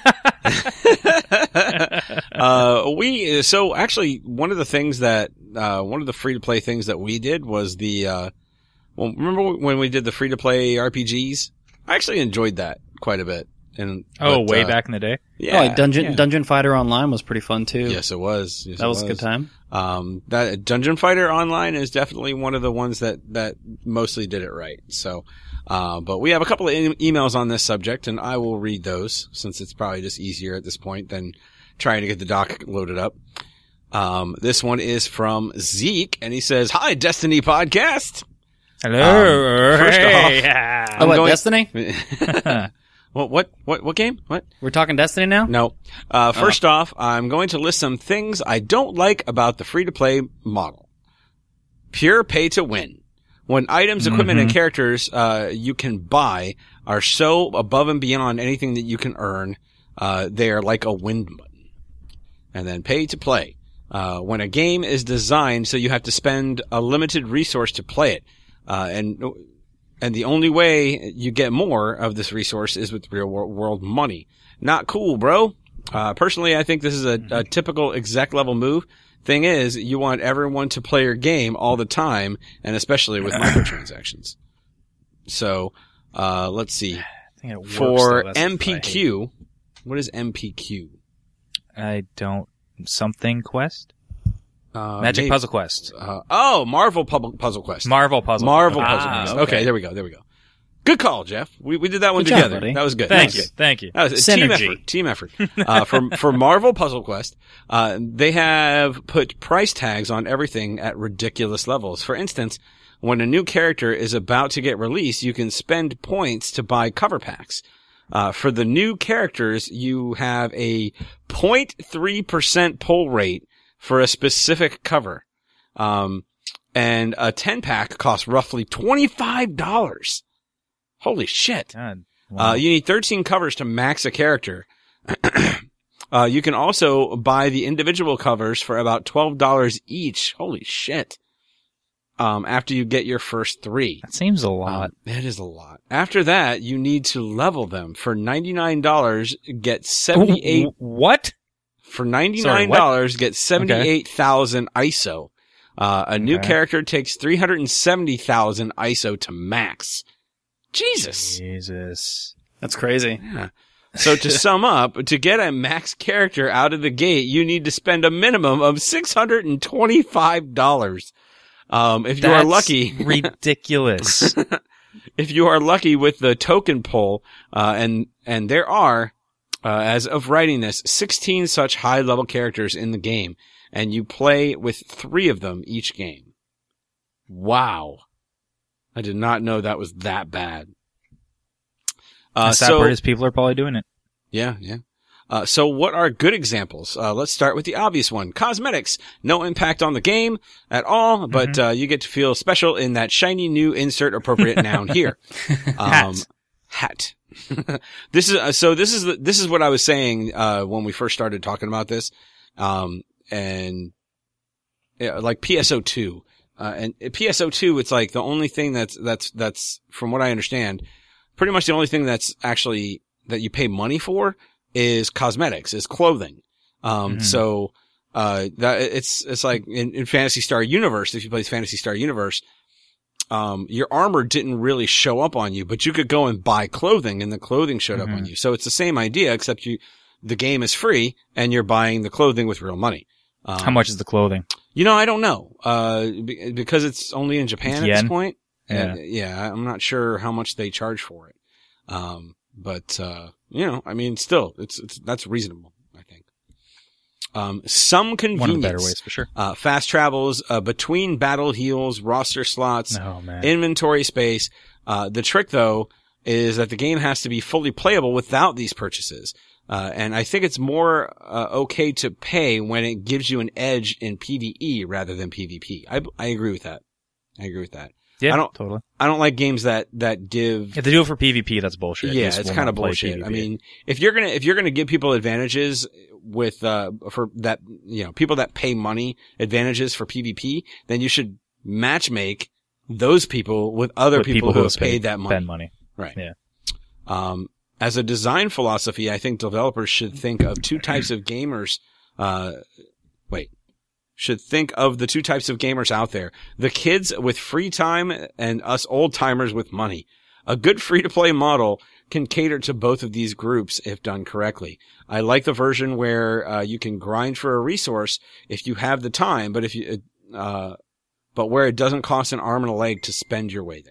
it. So actually one of the things that, one of the free to play things that we did was well, remember when we did the free to play RPGs? I actually enjoyed that quite a bit. Way back in the day? Yeah. Dungeon Fighter Online was pretty fun too. Yes, it was. That was a good time. That Dungeon Fighter Online is definitely one of the ones that mostly did it right. So, but we have a couple of emails on this subject, and I will read those since it's probably just easier at this point than trying to get the doc loaded up. This one is from Zeke, and he says, "Hi, Destiny Podcast." Hello. First off, Destiny? What game? What? We're talking Destiny now? No. First off, I'm going to list some things I don't like about the free-to-play model. Pure pay-to-win. When items, equipment, and characters you can buy are so above and beyond anything that you can earn, they are like a win button. And then pay-to-play. When a game is designed so you have to spend a limited resource to play it, and the only way you get more of this resource is with real world money. Not cool, bro. Personally, I think this is a typical exec level move. Thing is, you want everyone to play your game all the time, and especially with microtransactions. So, let's see. For MPQ, what is MPQ? I don't. Something Quest? Magic Puzzle Quest. Marvel Puzzle Quest. Marvel Puzzle Quest. Okay, there we go. Good call, Jeff. We did that one together. Job, that was good. Thank you. That was a team effort. For Marvel Puzzle Quest, they have put price tags on everything at ridiculous levels. For instance, when a new character is about to get released, you can spend points to buy cover packs. For the new characters, you have a 0.3% pull rate for a specific cover. And a 10-pack costs roughly $25. Holy shit. God. Wow. You need 13 covers to max a character. You can also buy the individual covers for about $12 each. Holy shit. After you get your first 3. That seems a lot. That is a lot. After that, you need to level them. For $99, get 78. What? For $99, get 78,000 ISO. A new character takes 370,000 ISO to max. Jesus. That's crazy. Yeah. So to sum up, to get a max character out of the gate, you need to spend a minimum of $625. If you are lucky. Ridiculous. If you are lucky with the token pull, and there are, as of writing this, 16 such high-level characters in the game, and you play with 3 of them each game. Wow. I did not know that was that bad. The sad part is people are probably doing it. Yeah. So what are good examples? Let's start with the obvious one. Cosmetics. No impact on the game at all, but you get to feel special in that shiny new insert appropriate noun here. Hat. This is what I was saying when we first started talking about this. Like PSO2. And PSO2, it's like the only thing that's from what I understand, pretty much the only thing that's actually that you pay money for is cosmetics, is clothing. So, that it's like in Phantasy Star Universe, if you play Phantasy Star Universe, your armor didn't really show up on you, but you could go and buy clothing and the clothing showed up on you. So it's the same idea, except the game is free and you're buying the clothing with real money. How much is the clothing? I don't know. Because it's only in Japan at this point. Yeah. I'm not sure how much they charge for it. But I mean, still, that's reasonable, I think. Some convenience. One of the better ways, for sure. Fast travels, between battle heals, roster slots, inventory space. The trick though is that the game has to be fully playable without these purchases. And I think it's more, okay to pay when it gives you an edge in PvE rather than PvP. I agree with that. Yeah, totally. I don't like games that give. If they do it for PvP, that's bullshit. Yeah, it's kind of bullshit. PvP. I mean, if you're gonna give people advantages with, for that, people that pay money advantages for PvP, then you should matchmake those people with other people who have paid that money. Spend money. Right. Yeah. As a design philosophy, I think developers should think of two types of gamers. Should think of the two types of gamers out there. The kids with free time and us old timers with money. A good free-to-play model can cater to both of these groups if done correctly. I like the version where you can grind for a resource if you have the time, but but where it doesn't cost an arm and a leg to spend your way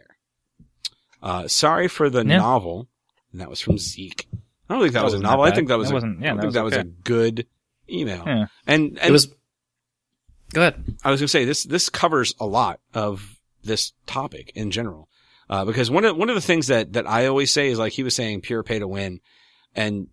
there. Sorry for the novel. And that was from Zeke. I don't think that was a novel. I think that was was a good email. Yeah. And it was. Go ahead. I was going to say this covers a lot of this topic in general. Because one of the things that I always say is, like he was saying, pure pay to win. And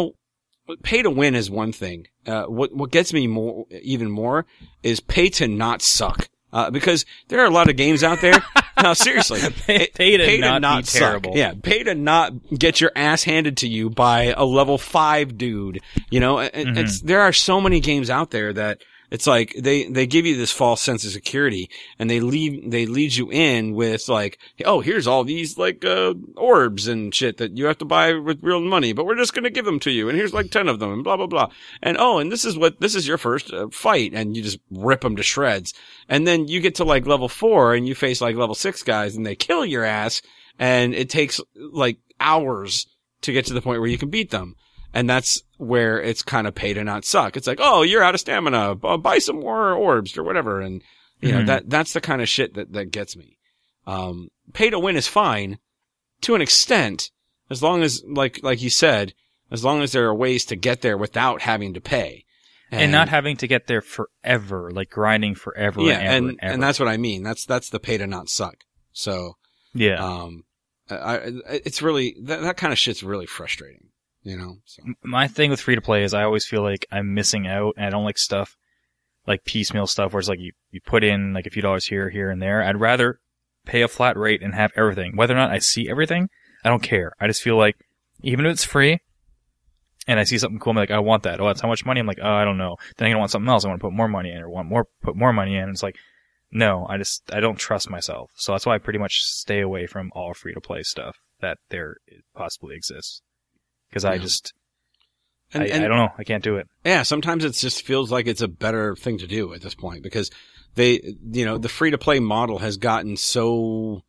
pay to win is one thing. What gets me even more is pay to not suck. Because there are a lot of games out there. No, seriously. Pay to not be terrible. Yeah. Pay to not get your ass handed to you by a level 5 dude. There are so many games out there that it's like they give you this false sense of security and they lead you in with like, oh, here's all these like orbs and shit that you have to buy with real money, but we're just going to give them to you and here's like 10 of them and blah blah blah. And and this is your first fight, and you just rip them to shreds. And then you get to like level 4 and you face like level 6 guys and they kill your ass, and it takes like hours to get to the point where you can beat them. And that's where it's kind of pay to not suck. It's like, oh, you're out of stamina. Buy some more orbs or whatever. And, that's the kind of shit that gets me. Pay to win is fine to an extent, as long as, like you said, as long as there are ways to get there without having to pay. And not having to get there forever, like grinding forever. Yeah. And that's what I mean. That's the pay to not suck. So. Yeah. It's really, that kind of shit's really frustrating. So. My thing with free to play is I always feel like I'm missing out, and I don't like stuff like piecemeal stuff where it's like you put in like a few dollars here and there. I'd rather pay a flat rate and have everything. Whether or not I see everything, I don't care. I just feel like even if it's free and I see something cool, I'm like, I want that. Oh, that's how much money? I'm like, oh, I don't know. Then I'm gonna want something else. I want to put more money in, or put more money in. It's like, no, I don't trust myself. So that's why I pretty much stay away from all free to play stuff that there possibly exists. Because I don't know. I can't do it. Yeah, sometimes it just feels like it's a better thing to do at this point, because the free-to-play model has gotten so,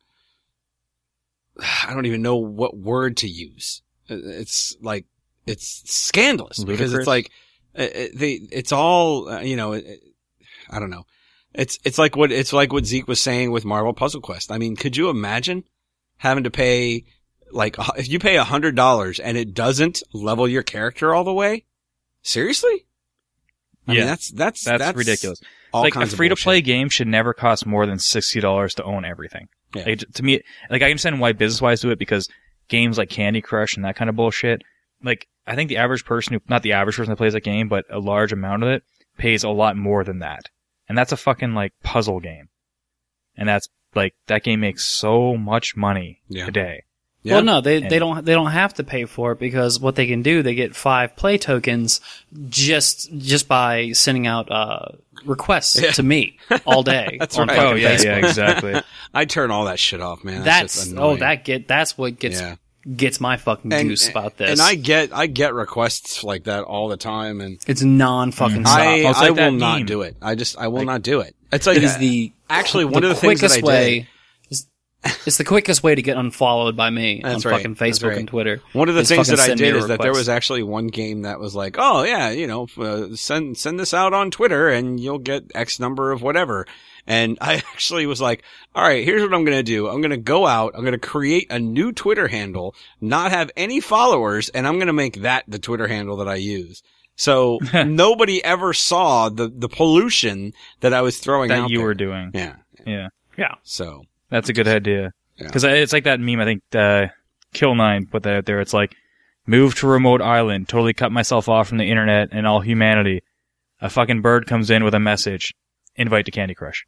I don't even know what word to use. It's like, it's scandalous. Ludicrous? Because it's like, it's all, I don't know. It's like what Zeke was saying with Marvel Puzzle Quest. I mean, could you imagine having to pay, like, if you pay $100 and it doesn't level your character all the way? Seriously? I mean, that's ridiculous. Like, a free-to-play game should never cost more than $60 to own everything. Yeah. Like, to me, like, I understand why business-wise do it, because games like Candy Crush and that kind of bullshit, like, I think the average person not the average person that plays that game, but a large amount of it, pays a lot more than that. And that's a fucking, like, puzzle game. And that's, like, that game makes so much money today. Yeah. Well, no, they don't have to pay for it, because what they can do, they get 5 play tokens just by sending out requests to me all day. That's on right. Facebook. Yeah, exactly. I turn all that shit off, man. That's what gets gets my fucking goose about this. And I get requests like that all the time, and it's non-fucking stop. I will not do it. I will not do it. It's like, it is one of the things that I did. It's the quickest way to get unfollowed by me on fucking Facebook and Twitter. One of the things that I did is that there was actually one game that was like, oh yeah, send this out on Twitter and you'll get X number of whatever. And I actually was like, all right, here's what I'm going to do. I'm going to go out. I'm going to create a new Twitter handle, not have any followers, and I'm going to make that the Twitter handle that I use. So nobody ever saw the pollution that I was throwing out that you there. were doing. Yeah. So that's a good idea. Because it's like that meme, I think, Kill9 put that out there. It's like, move to a remote island, totally cut myself off from the internet and all humanity. A fucking bird comes in with a message. Invite to Candy Crush.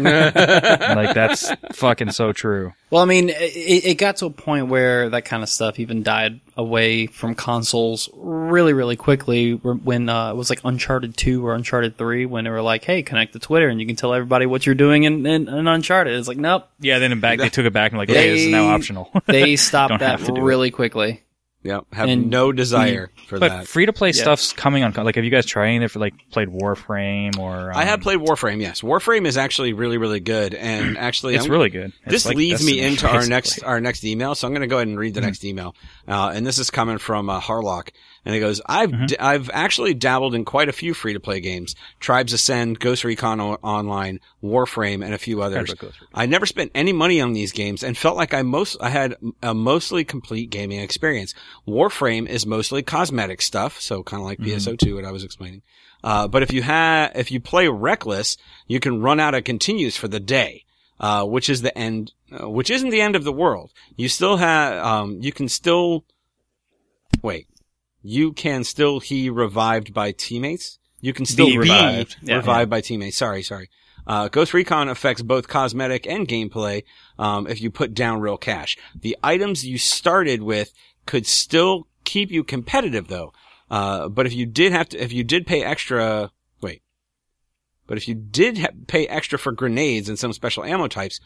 Like, that's fucking so true. Well, I mean, it got to a point where that kind of stuff even died away from consoles really, really quickly when it was like Uncharted 2 or Uncharted 3 when they were like, hey, connect to Twitter and you can tell everybody what you're doing in Uncharted. It's like, nope. Yeah, then they took it back and like, okay, this is now optional. They stopped that really quickly. Yeah, have no desire for that. But free-to-play stuff's coming on. Like, have you guys tried it for, like, played Warframe or... I have played Warframe, yes. Warframe is actually really, really good, and actually... It's really good. This leads me into our next email, so I'm going to go ahead and read the next email. And this is coming from Harlock, and he goes, I've actually dabbled in quite a few free-to-play games. Tribes Ascend, Ghost Recon Online, Warframe, and a few others. I never spent any money on these games, and felt like I had a mostly complete gaming experience. Warframe is mostly cosmetic stuff, so kind of like PSO2, what I was explaining. But if you play Reckless, you can run out of continues for the day, which is the end, which isn't the end of the world. You still have, you can still be revived by teammates. You can still be revived by teammates. Sorry. Ghost Recon affects both cosmetic and gameplay, if you put down real cash. The items you started with could still keep you competitive though. But if you did pay extra for grenades and some special ammo types,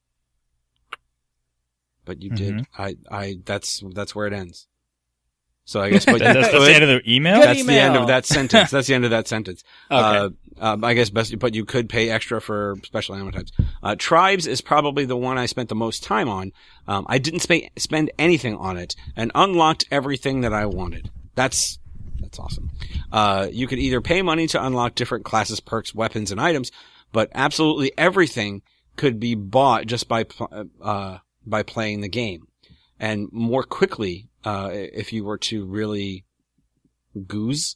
but you did, that's where it ends. So I guess, but that's the end of the email? That's the end of that sentence. That's the end of that sentence. Okay. I guess but you could pay extra for special ammo types. Tribes is probably the one I spent the most time on. I didn't spend anything on it and unlocked everything that I wanted. That's awesome. You could either pay money to unlock different classes, perks, weapons, and items, but absolutely everything could be bought just by playing the game. And more quickly, if you were to really goose.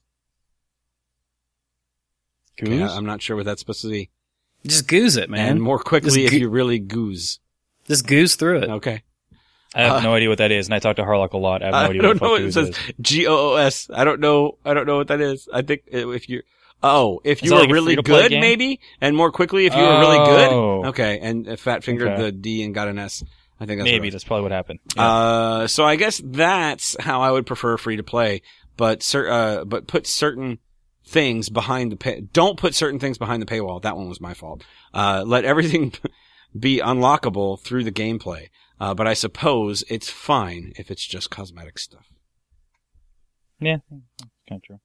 Okay, I'm not sure what that's supposed to be. Just goose it, man. And more quickly if you really goose. Just goose through it. Okay. I have no idea what that is, and I talk to Harlock a lot. I have no idea what the fuck goose is. It says GOOS. I don't know what that is. I think if you were really good, maybe, and more quickly if you were really good. Okay, and Fat fingered the D and got an S. I think that's probably what happened. Yeah. So I guess that's how I would prefer free to play, but put certain things behind the don't put certain things behind the paywall. That one was my fault. Let everything be unlockable through the gameplay. But I suppose it's fine if it's just cosmetic stuff. Yeah, kind of true.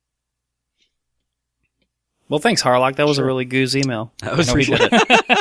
Well, thanks, Harlock. That was a really goose email. That was really good.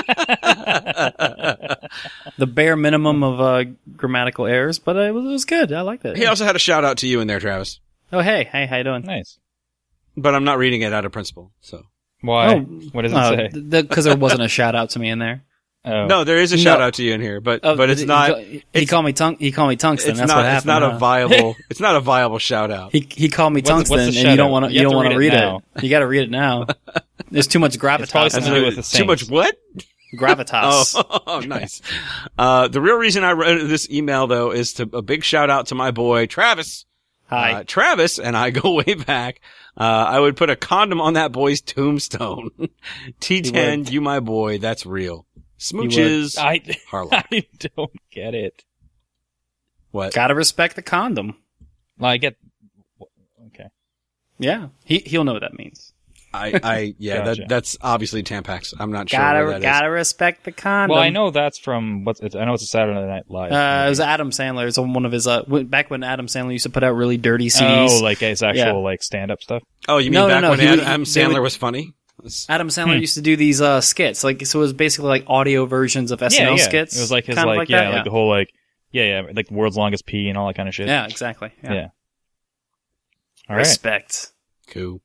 The bare minimum of grammatical errors, but it was good. I liked it. He also had a shout out to you in there, Travis. Oh, hey, how you doing? Nice. But I'm not reading it out of principle, so. Why? What does it say? Because there wasn't a shout out to me in there. Oh. No, there is a shout out to you in here, but it's not. He called me Tungsten. That's what happened. It's not a viable. It's not a viable shout out. He called me Tungsten, and you don't want to read it. You got to read it now. There's too much gravitas. Too much what? Gravitas. Oh, nice. The real reason I wrote this email though is a big shout out to my boy Travis. Hi, Travis and I go way back. I would put a condom on that boy's tombstone. T10, you my boy. That's real. Smooches. Harlock. I don't get it. What? Gotta respect the condom. Well, I get. Okay. Yeah, he'll know what that means. Gotcha. That's obviously Tampax. I'm not sure what that gotta respect the condom. Well, I know that's from I know it's a Saturday Night Live. It was Adam Sandler. It was one of his back when Adam Sandler used to put out really dirty CDs. Oh, like his actual like stand-up stuff. Oh, you mean when Adam Sandler was funny? Adam Sandler used to do these skits, so it was basically like audio versions of SNL skits. It was like his like the whole like the world's longest pee and all that kind of shit. Yeah, exactly. Yeah. All respect. Cool.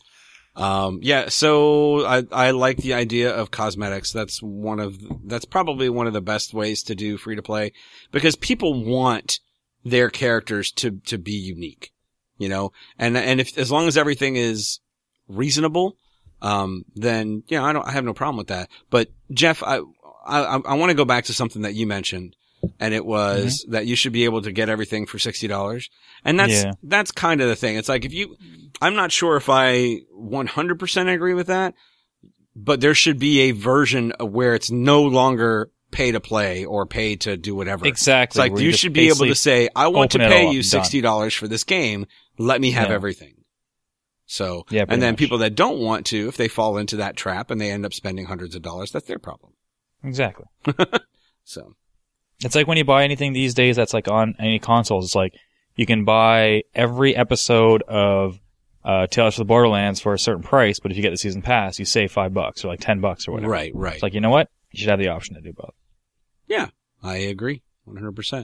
So I like the idea of cosmetics. That's probably one of the best ways to do free to play, because people want their characters to be unique, and if, as long as everything is reasonable, then, I have no problem with that. But Jeff, I want to go back to something that you mentioned, and it was that you should be able to get everything for $60. And that's kind of the thing. It's like I'm not sure if I 100% agree with that, but there should be a version where it's no longer pay to play or pay to do whatever. Exactly. It's like you should be able to say, I want to pay you $60 for this game. Let me have everything. So, and then people that don't want to, if they fall into that trap and they end up spending hundreds of dollars, that's their problem. Exactly. So. It's like when you buy anything these days that's like on any consoles, it's like you can buy every episode of Tales from the Borderlands for a certain price, but if you get the season pass, you save $5 or like $10 or whatever. Right. It's like, you know what? You should have the option to do both. Yeah, I agree. 100%.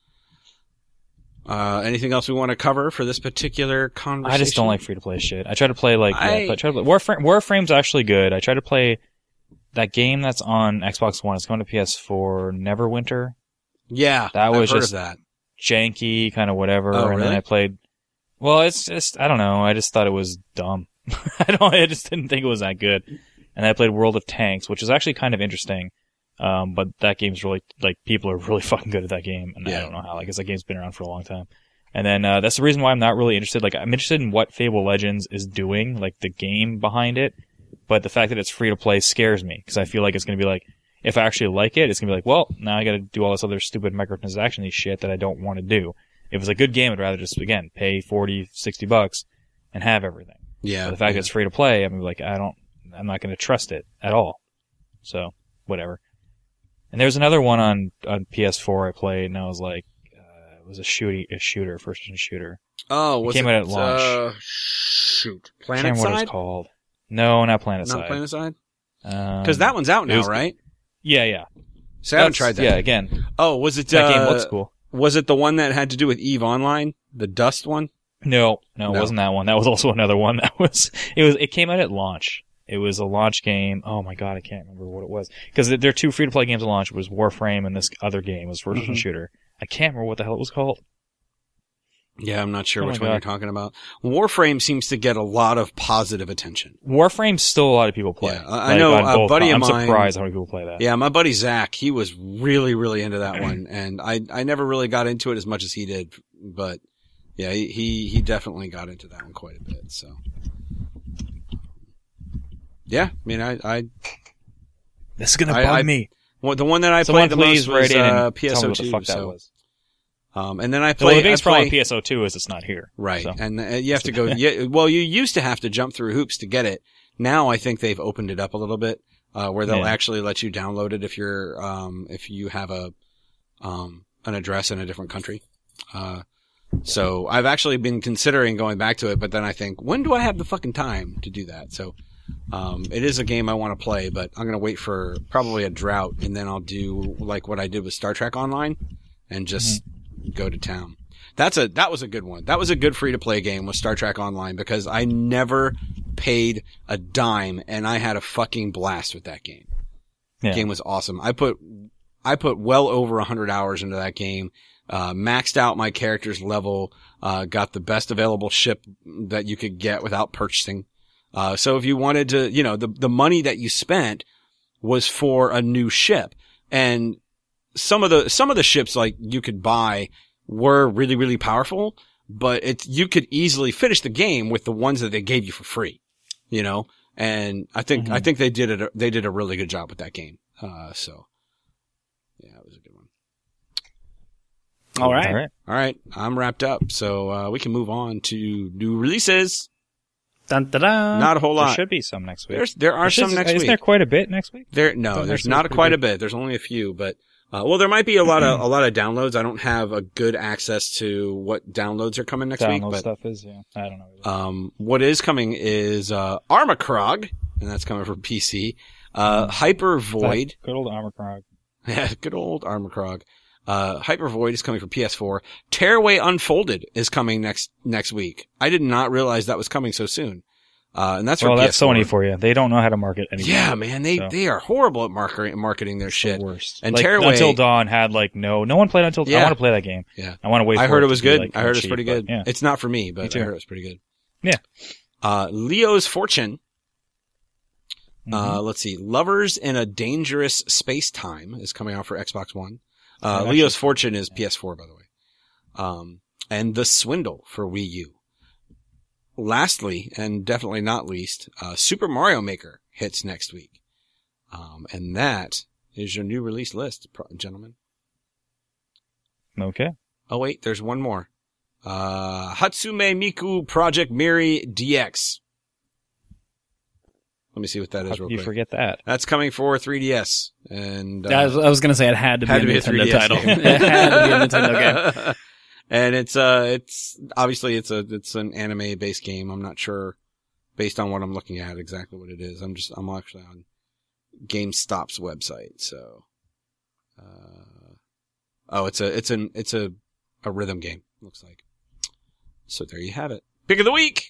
Anything else we want to cover for this particular conversation? I just don't like free-to-play shit. I try to play Warframe's actually good. I try to play that game that's on Xbox One. It's going to PS4, Neverwinter. Yeah, that was just that. Janky, kind of whatever. Oh, and really? then I played. Well, it's just, I don't know. I just thought it was dumb. I just didn't think it was that good. And I played World of Tanks, which is actually kind of interesting. But that game's really, people are really fucking good at that game. And I don't know how, I guess that game's been around for a long time. And then, that's the reason why I'm not really interested. I'm interested in what Fable Legends is doing, the game behind it. But the fact that it's free to play scares me, because I feel like it's going to be if I actually like it, it's going to be well, now I got to do all this other stupid microtransaction shit that I don't want to do. If it's a good game, I'd rather just, again, pay $40, $60 and have everything. Yeah. But the fact that it's free to play, I'm I'm not going to trust it at all. So, whatever. And there's another one on PS4 I played, and I was like, it was a shooter, first-person shooter. Oh, it came out at launch. PlanetSide? I can't remember what it was called. No, not PlanetSide. Not PlanetSide? Because that one's out now, right? Yeah. So I haven't tried that. Yeah, again. Oh, was it... that game looks cool. Was it the one that had to do with EVE Online? The Dust one? No, it wasn't that one. That was also another one. It came out at launch. It was a launch game. Oh my god, I can't remember what it was. Because there are two free-to-play games at launch. It was Warframe, and this other game was first-person shooter. I can't remember what the hell it was called. Yeah, I'm not sure which one you're talking about. Warframe seems to get a lot of positive attention. Warframe's still a lot of people play. Yeah, I know a buddy of mine... I'm surprised how many people play that. Yeah, my buddy Zach, he was really, really into that one. And I never really got into it as much as he did. But yeah, he definitely got into that one quite a bit, so... Yeah, I mean, this is gonna bug me. Well, the one that I played the most was PSO2. That was. And then I played. So the biggest problem with PSO2 is it's not here. Right, so. and you have to go. Well, you used to have to jump through hoops to get it. Now I think they've opened it up a little bit, where they'll actually let you download it if you have an address in a different country. So I've actually been considering going back to it, but then I think, when do I have the fucking time to do that? So. It is a game I want to play, but I'm going to wait for probably a drought, and then I'll do like what I did with Star Trek Online and just go to town. That was a good one. That was a good free-to-play game with Star Trek Online, because I never paid a dime, and I had a fucking blast with that game. Yeah. The game was awesome. I put well over 100 hours into that game, maxed out my character's level, got the best available ship that you could get without purchasing. So if you wanted to, the money that you spent was for a new ship, and some of the ships you could buy were really, really powerful, but you could easily finish the game with the ones that they gave you for free, and I think they did a really good job with that game. So yeah, it was a good one. All right. I'm wrapped up. So, we can move on to new releases. Dun, da, da. Not a whole lot. There should be some next week. There are some next week. Isn't there quite a bit next week? There's not quite a bit. There's only a few, but there might be a lot of downloads. I don't have a good access to what downloads are coming next week. But stuff is, yeah. I don't know. What is coming is Armacrog, and that's coming for PC. Hyper Void. Good old Armacrog. Yeah, good old Armacrog. Hyper Void is coming for PS4. Tearaway Unfolded is coming next week. I did not realize that was coming so soon. And that's for PS4. That's Sony for you. They don't know how to market anything. Yeah, man, they are horrible at marketing their shit. The worst. And Tearaway Until Dawn had no one played Until Dawn. I want to play that game. Yeah. I want to wait for it. I heard it was good. Like, I heard it's pretty good. Yeah. It's not for me, but I heard it was pretty good. Yeah. Leo's Fortune. Let's see. Lovers in a Dangerous Space-Time is coming out for Xbox One. Leo's Fortune is PS4, by the way. And The Swindle for Wii U. Lastly, and definitely not least, Super Mario Maker hits next week. And that is your new release list, gentlemen. Okay. Oh wait, there's one more. Hatsume Miku Project Miri DX. Let me see what that is real quick. You forget that. That's coming for 3DS. And I was going to say it had to be a Nintendo title. Game. It had to be a Nintendo game. And it's obviously it's an anime based game. I'm not sure based on what I'm looking at exactly what it is. I'm actually on GameStop's website. So, it's a rhythm game. Looks like. So there you have it. Pick of the week.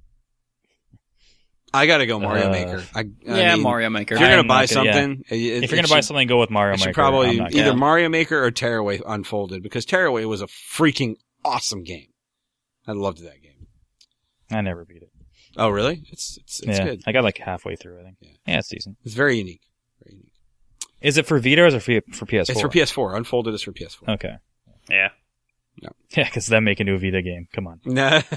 I gotta go Mario Maker. I mean, Mario Maker. If you're gonna buy something, if you're gonna buy something, go with Mario Maker. Should probably either Mario Maker or Tearaway Unfolded, because Tearaway was a freaking awesome game. I loved that game. I never beat it. Oh, really? It's good. I got like halfway through, I think. Yeah, it's decent. It's very unique. Very unique. Is it for Vita or is it for PS4? It's for PS4. Unfolded is for PS4. Okay. Yeah. Yeah, because them making a new Vita game. Come on.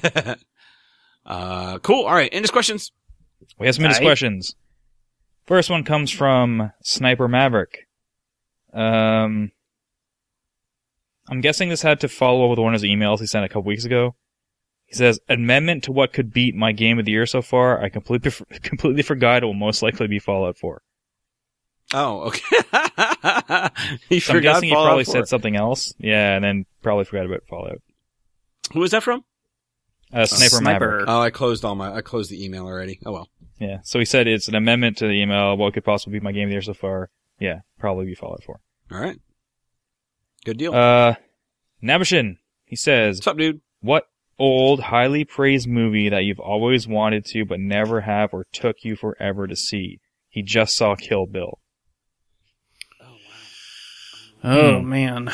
Cool. All right. Endless questions. We have some minutes questions. First one comes from Sniper Maverick. I'm guessing this had to follow up with one of his emails he sent a couple weeks ago. He says, amendment to what could beat my game of the year so far. I completely forgot it will most likely be Fallout 4. Oh, okay. I'm guessing he probably said something else. Yeah, and then probably forgot about Fallout. Who was that from? Sniper Maverick. Oh, I closed the email already. Oh well. Yeah, so he said it's an amendment to the email. What could possibly be my game of the year so far? Yeah, probably be Fallout 4. All right. Good deal. Nabishin, he says, what's up, dude? What old, highly praised movie that you've always wanted to but never have or took you forever to see? He just saw Kill Bill. Oh, wow. Oh, man.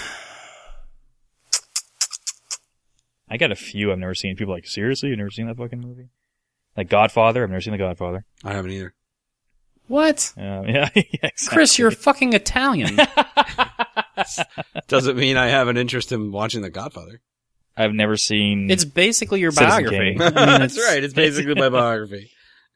I got a few I've never seen. People are like, seriously? You've never seen that fucking movie? Like Godfather? I've never seen The Godfather. I haven't either. What? Yeah, exactly. Chris, you're fucking Italian. Doesn't mean I have an interest in watching The Godfather. I've never seen... It's basically your biography. I mean, that's right. It's basically my biography.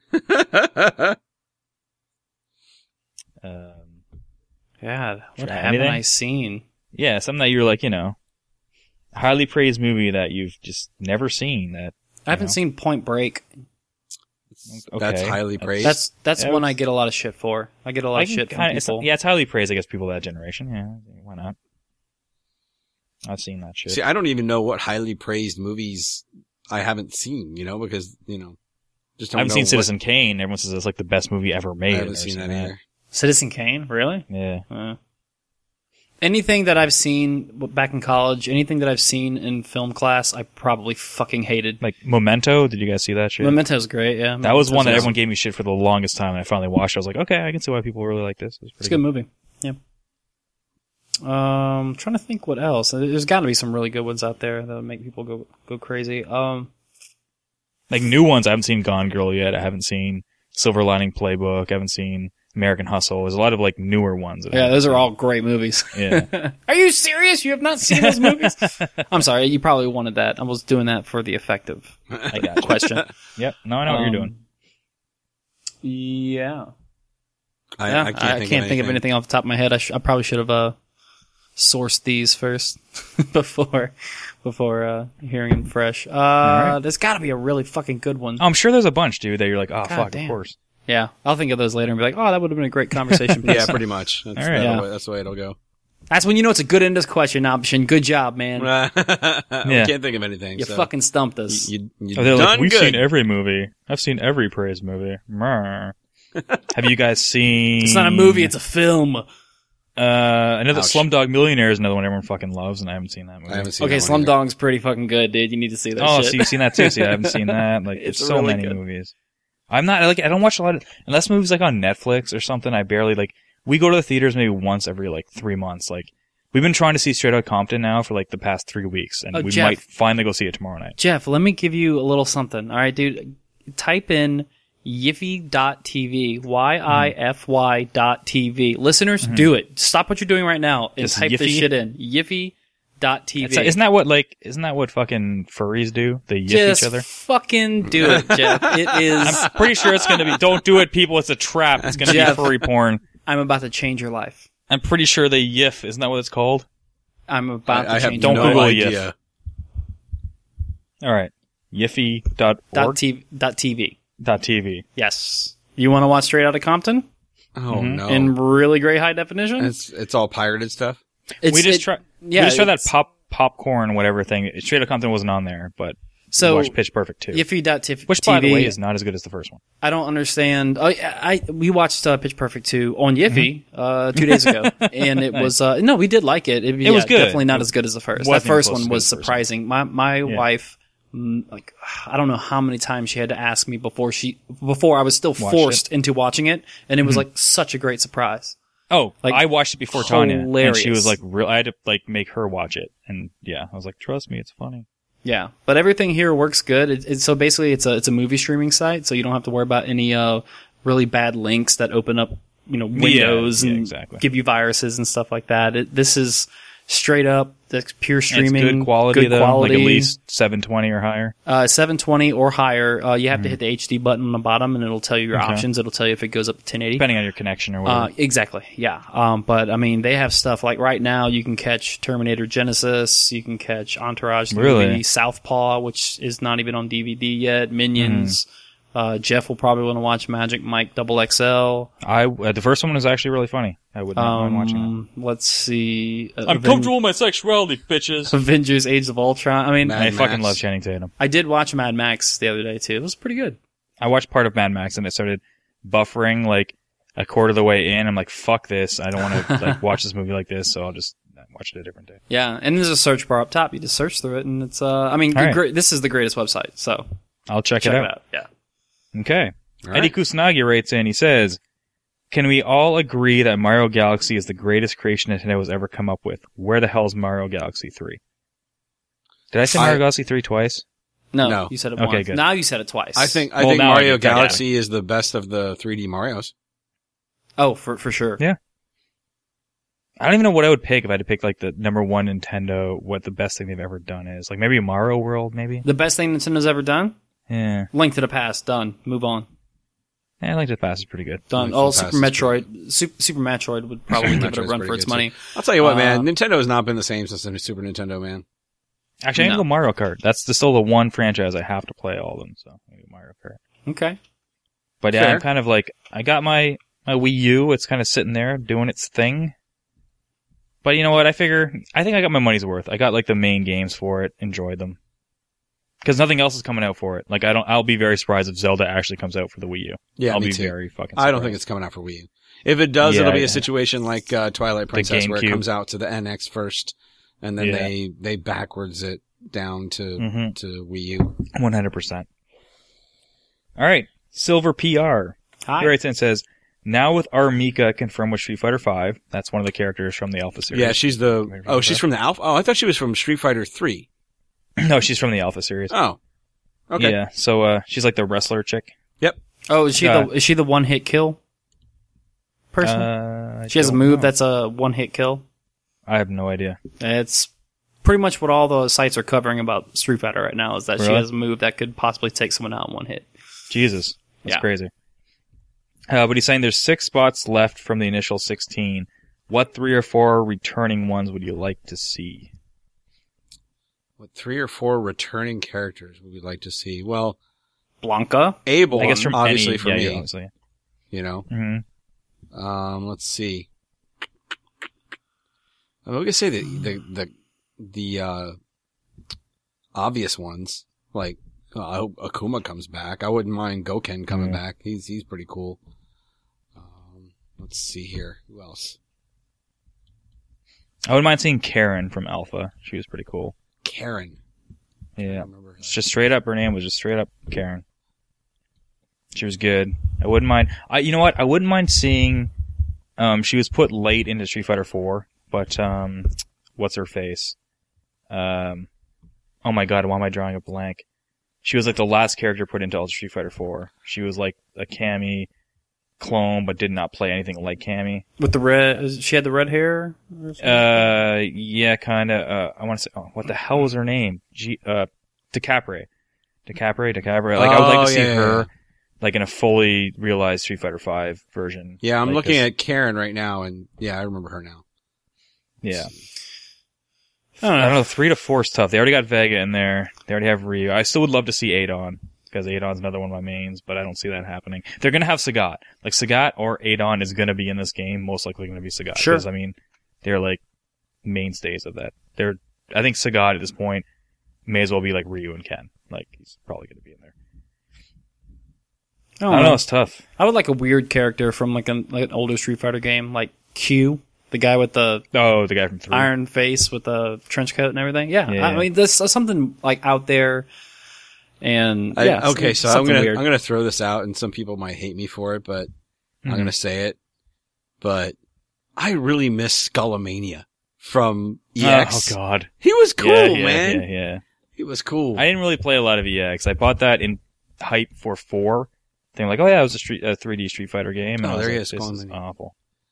God, what haven't I seen? Yeah, something that you're like, highly praised movie that you've just never seen. That I haven't seen Point Break. Okay. That's highly praised. That's one I get a lot of shit for. I get a lot of shit from people. It's highly praised, I guess, people of that generation. Yeah, why not? I've seen that shit. See, I don't even know what highly praised movies I haven't seen, because, just don't I haven't seen Citizen Kane. Everyone says it's like the best movie ever made. I haven't seen that either. Citizen Kane? Really? Yeah. Anything that I've seen back in college, anything that I've seen in film class, I probably fucking hated. Like Memento, did you guys see that shit? Memento's great, yeah. That was one that everyone gave me shit for the longest time, and I finally watched it. I was like, okay, I can see why people really like this. It's a good movie, yeah. Trying to think what else. There's got to be some really good ones out there that would make people go crazy. Like new ones, I haven't seen Gone Girl yet. I haven't seen Silver Lining Playbook. I haven't seen American Hustle. There's a lot of like newer ones. Yeah, those are all great movies. Yeah. Are you serious? You have not seen those movies? I'm sorry. You probably wanted that. I was doing that for the effective question. Yep. No, I know what you're doing. Yeah. I can't think of anything off the top of my head. I probably should have source these first before hearing them fresh. There's got to be a really fucking good one. I'm sure there's a bunch, dude, that you're like, oh, God fuck, damn. Of course. Yeah, I'll think of those later and be like, oh, that would have been a great conversation piece. Yeah, pretty much. That's, that's the way it'll go. That's when you know it's a good end of question option. Good job, man. I can't think of anything. You fucking stumped us. You done like, we've seen every movie. I've seen every praise movie. Have you guys seen... It's not a movie, it's a film. I know that Slumdog Millionaire is another one everyone fucking loves, and I haven't seen that movie. I haven't seen Slumdog's pretty fucking good, dude. You need to see that shit. Oh, so you've seen that too? See, I haven't seen that. Like, it's so really many good. Movies. I'm not, like, I don't watch a lot of... Unless movies, like, on Netflix or something, I barely, like... We go to the theaters maybe once every, like, 3 months. Like, we've been trying to see Straight Outta Compton now for, like, the past 3 weeks, and we might finally go see it tomorrow night. Jeff, let me give you a little something. All right, dude? Type in Yify.tv, YIFY.tv. Listeners, do it. Stop what you're doing right now and type this shit in. Yify.tv. Isn't that what fucking furries do? They yiff each other? Fucking do it, Jeff. It is. I'm pretty sure it's going to be, don't do it, people. It's a trap. It's going to be furry porn. I'm about to change your life. I'm pretty sure they yiff. Isn't that what it's called? I'm about to change your life. Don't Google idea. yiff. All right. Yiffy.org? .tv. Yes. You want to watch Straight Outta Compton? Oh, no. In really great high definition? It's all pirated stuff? We just tried that popcorn whatever thing. Straight Outta Compton wasn't on there, but we watched Pitch Perfect too. Yiffy.tv. Which, by the way, is not as good as the first one. I don't understand. We watched Pitch Perfect 2 on Yiffy 2 days ago, and it was no, we did like it. It was good. Definitely not as good as the first. That first one was surprising. My wife, like, I don't know how many times she had to ask me before I was still forced into watching it, and it was like such a great surprise. Oh, like, I watched it before Tanya, and she was like, I had to like make her watch it, and I was like, trust me, it's funny. Yeah, but everything here works good. So basically, it's a movie streaming site, so you don't have to worry about any really bad links that open up windows and give you viruses and stuff like that. This is straight up that's pure streaming. It's good quality, though, like at least 720 or higher. 720 or higher. You have to hit the HD button on the bottom, and it'll tell you your options. It'll tell you if it goes up to 1080. Depending on your connection or whatever. Exactly, yeah. But, I mean, they have stuff like right now you can catch Terminator Genisys, you can catch Entourage, the movie, Southpaw, which is not even on DVD yet, Minions. Jeff will probably want to watch Magic Mike XXL. The first one was actually really funny. I would not mind watching that. Let's see. I'm comfortable with my sexuality, bitches. Avengers: Age of Ultron. I mean, I fucking love Channing Tatum. I did watch Mad Max the other day too. It was pretty good. I watched part of Mad Max and it started buffering like a quarter of the way in. I'm like, fuck this. I don't want to like watch this movie like this, so I'll just watch it a different day. Yeah, and there's a search bar up top. You just search through it, and it's this is the greatest website. So I'll check it out. Yeah. Okay. Right. Eddie Kusanagi writes in, he says, can we all agree that Mario Galaxy is the greatest creation Nintendo has ever come up with? Where the hell is Mario Galaxy 3? Did I say Mario Galaxy 3 twice? No, you said it once. Good. Now you said it twice. I think Mario Galaxy is the best of the 3D Marios. Oh, for sure. Yeah. I don't even know what I would pick if I had to pick like the number one Nintendo, what the best thing they've ever done is. Like maybe Mario World, maybe? The best thing Nintendo's ever done? Yeah. Link to the Past, done. Move on. Yeah, Link to the Past is pretty good. Done. Super Metroid. Super Metroid would probably give it a run for its money. I'll tell you what, man. Nintendo has not been the same since the Super Nintendo, man. Actually, I'm going to go Mario Kart. That's still the one franchise I have to play all of them, so I'm going to go Mario Kart. Okay. But yeah, I'm kind of like, I got my Wii U. It's kind of sitting there doing its thing. But you know what? I think I got my money's worth. I got like the main games for it. Enjoyed them. Because nothing else is coming out for it. Like I'll be very surprised if Zelda actually comes out for the Wii U. Yeah, I'll me be too. very fucking surprised. I don't think it's coming out for Wii U. If it does, it'll be a situation like Twilight Princess where it comes out to the NX first, and then they backwards it down to Wii U. 100%. All right, Silver PR. Hi. He writes in and says, now with Armika confirmed with Street Fighter V, that's one of the characters from the Alpha series. Yeah, she's she's from the Alpha? Oh, I thought she was from Street Fighter 3. No, she's from the Alpha series. Oh. Okay. Yeah, so she's like the wrestler chick. Yep. Oh, is she the one-hit kill person? She has a move that's a one-hit kill? I have no idea. It's pretty much what all the sites are covering about Street Fighter right now, is that she has a move that could possibly take someone out in one hit. Jesus. That's crazy. But he's saying there's 6 spots left from the initial 16. What 3 or 4 returning ones would you like to see? What 3 or 4 returning characters would we like to see? Well, Blanca, Abel, I guess from obviously any, for me. Obviously. You know. Mm-hmm. Let's see. I'm gonna say the obvious ones, like I hope Akuma comes back. I wouldn't mind Goken coming back. He's pretty cool. Let's see here. Who else? I wouldn't mind seeing Karen from Alpha. She was pretty cool. Karen. Yeah. It's just straight up. Her name was just straight up Karen. She was good. I wouldn't mind. You know what? I wouldn't mind seeing. She was put late into Street Fighter 4, but what's her face? Oh my god, why am I drawing a blank? She was like the last character put into Ultra Street Fighter 4. She was like a Cammy clone, but did not play anything like Cammy. With the red, she had the red hair? Yeah, kinda. I want to say, what the hell was her name? Decapre. Like, I would like to see her, like, in a fully realized Street Fighter 5 version. Yeah, I'm looking at Karen right now, and yeah, I remember her now. Yeah. I don't know, 3 to 4 is tough. They already got Vega in there. They already have Ryu. I still would love to see Adon, because Adon's another one of my mains, but I don't see that happening. They're gonna have Sagat. Like, Sagat or Adon is gonna be in this game, most likely gonna be Sagat. Sure. Because, I mean, they're, like, mainstays of that. I think Sagat at this point may as well be like Ryu and Ken. Like, he's probably gonna be in there. I don't know, it's tough. I would like a weird character from, like an older Street Fighter game, like Q. The guy with the guy from 3. Iron face with the trench coat and everything. Yeah. I mean, this is something like out there. And okay, so I'm gonna throw this out, and some people might hate me for it, but I'm gonna say it. But I really miss Skullomania from EX. Oh God, he was cool, man. Yeah, he was cool. I didn't really play a lot of EX. I bought that in hype for 4. They're like, oh yeah, it was a 3D Street Fighter game. And there he is. This is awful.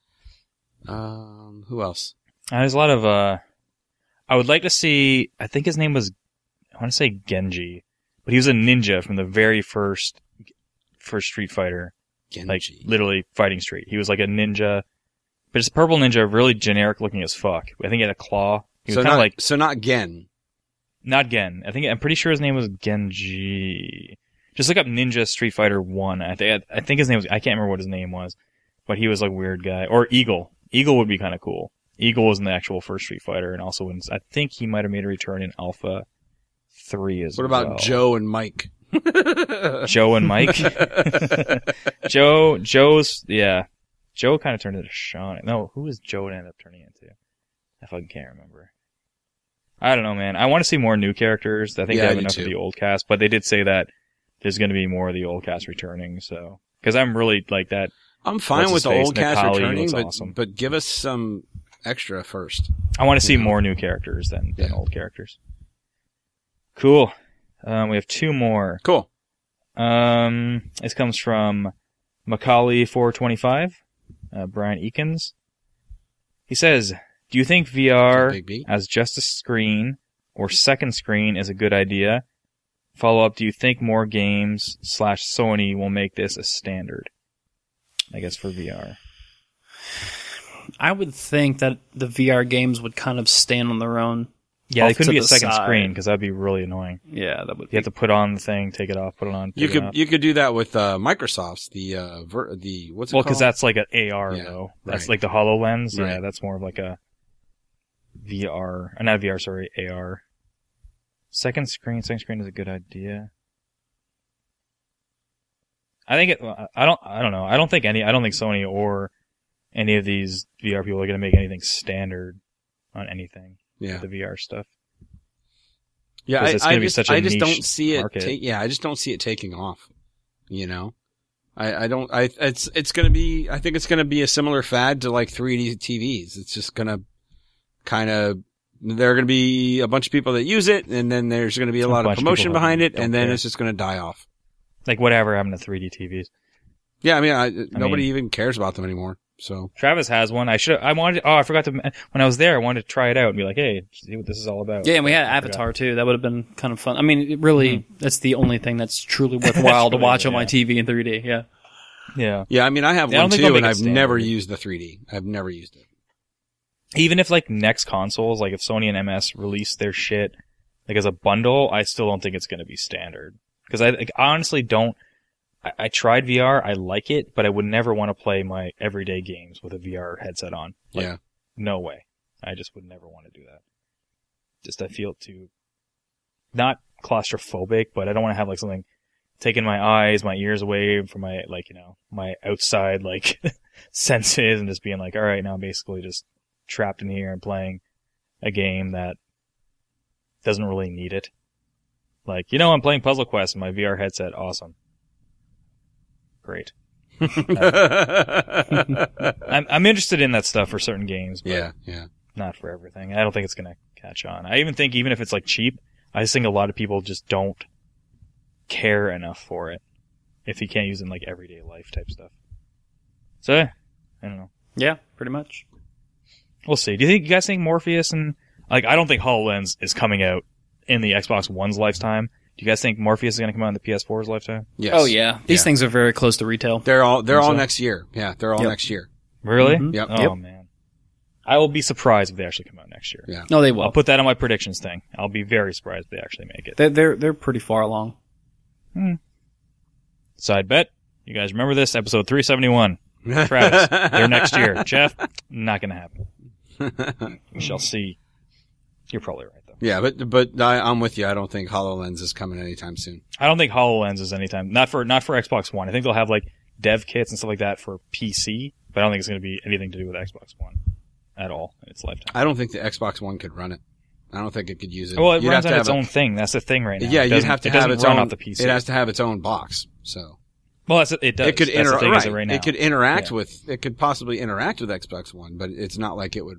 Who else? There's a lot of, I would like to see, I think his name was, I want to say Genji, but he was a ninja from the very first Street Fighter. Genji. Like, literally fighting Street. He was like a ninja, but it's a purple ninja, really generic looking as fuck. I think he had a claw. He was kind of like. So not Gen. Not Gen. I'm pretty sure his name was Genji. Just look up Ninja Street Fighter 1. I think his name was, I can't remember what his name was, but he was like a weird guy. Or Eagle. Eagle would be kind of cool. Eagle was in the actual first Street Fighter, and also I think he might have made a return in Alpha 3 as well. What about Joe and Mike? Joe and Mike? Joe's kind of turned into Sean. No, who was Joe end up turning into? I fucking can't remember. I don't know, man. I want to see more new characters. I think they have enough of the old cast, but they did say that there's going to be more of the old cast returning, so. Because I'm really like that. I'm fine with the old cast returning, awesome. but give us some extra first. I want to see more new characters than old characters. Cool. We have 2 more. Cool. This comes from Macaulay425, Brian Eakins. He says, do you think VR as just a screen or second screen is a good idea? Follow up, do you think more games / Sony will make this a standard? I guess for VR. I would think that the VR games would kind of stand on their own. Yeah, they couldn't be a second screen because that'd be really annoying. Yeah, that would. You have to put on the thing, take it off, put it on. You could do that with Microsoft's the what's it called? Well, because that's like an AR though. That's like the HoloLens. Right. Yeah, that's more of like a VR, not VR, sorry, AR. Second screen is a good idea. I think I don't know. I don't think Sony or any of these VR people are going to make anything standard on anything. Yeah. With the VR stuff. Yeah, I just don't see it. I just don't see it taking off. You know, it's going to be. I think it's going to be a similar fad to like 3D TVs. It's just going to kind of. There are going to be a bunch of people that use it, and then there's going to be a lot of promotion behind it, and then it's just going to die off. Like whatever happened to 3D TVs. Yeah, I mean, nobody even cares about them anymore. So Travis has one. I forgot to, when I was there, I wanted to try it out and be like, hey, see what this is all about. Yeah, and we had Avatar too. That would have been kind of fun. I mean, it really, that's the only thing that's truly worthwhile to watch on my TV in 3D. Yeah. Yeah. Yeah, I mean, I have one too, and I've never used the 3D. I've never used it. even if like next consoles, like if Sony and MS release their shit like as a bundle, I still don't think it's going to be standard. Because I honestly don't. I tried VR, I like it, but I would never want to play my everyday games with a VR headset on. Like, yeah. No way. I just would never want to do that. Just I feel too, not claustrophobic, but I don't want to have like something taking my eyes, my ears away from my, like, you know, my outside, like, senses and just being like, all right, now I'm basically just trapped in here and playing a game that doesn't really need it. Like, you know, I'm playing Puzzle Quest in my VR headset. Awesome. Great. I'm interested in that stuff for certain games, but not for everything. I don't think it's going to catch on. I even think even if it's like cheap, I just think a lot of people just don't care enough for it if you can't use it in like everyday life type stuff. So, I don't know. Yeah, pretty much. We'll see. Do you guys think Morpheus and like I don't think HoloLens is coming out in the Xbox One's lifetime. Do you guys think Morpheus is going to come out in the PS4's lifetime? Yes. Oh yeah. These things are very close to retail. They're all next year. Yeah, they're all next year. Really? Mm-hmm. Yep. Oh man. I will be surprised if they actually come out next year. Yeah. No, they will. I'll put that on my predictions thing. I'll be very surprised if they actually make it. They're pretty far along. Side bet. You guys remember this? Episode 371. Travis, they're next year. Jeff, not going to happen. We shall see. You're probably right, though. Yeah, but I'm with you. I don't think HoloLens is coming anytime soon. I don't think HoloLens is anytime. Not for Xbox One. I think they'll have like dev kits and stuff like that for PC, but I don't think it's going to be anything to do with Xbox One at all in its lifetime. I don't think the Xbox One could run it. I don't think it could use it. Well, it runs on its own thing. That's the thing right now. Yeah, you'd have to have its run own. Off the PC. It has to have its own box. So. Well, it does. It could interact right now. It could interact with. It could possibly interact with Xbox One, but it's not like it would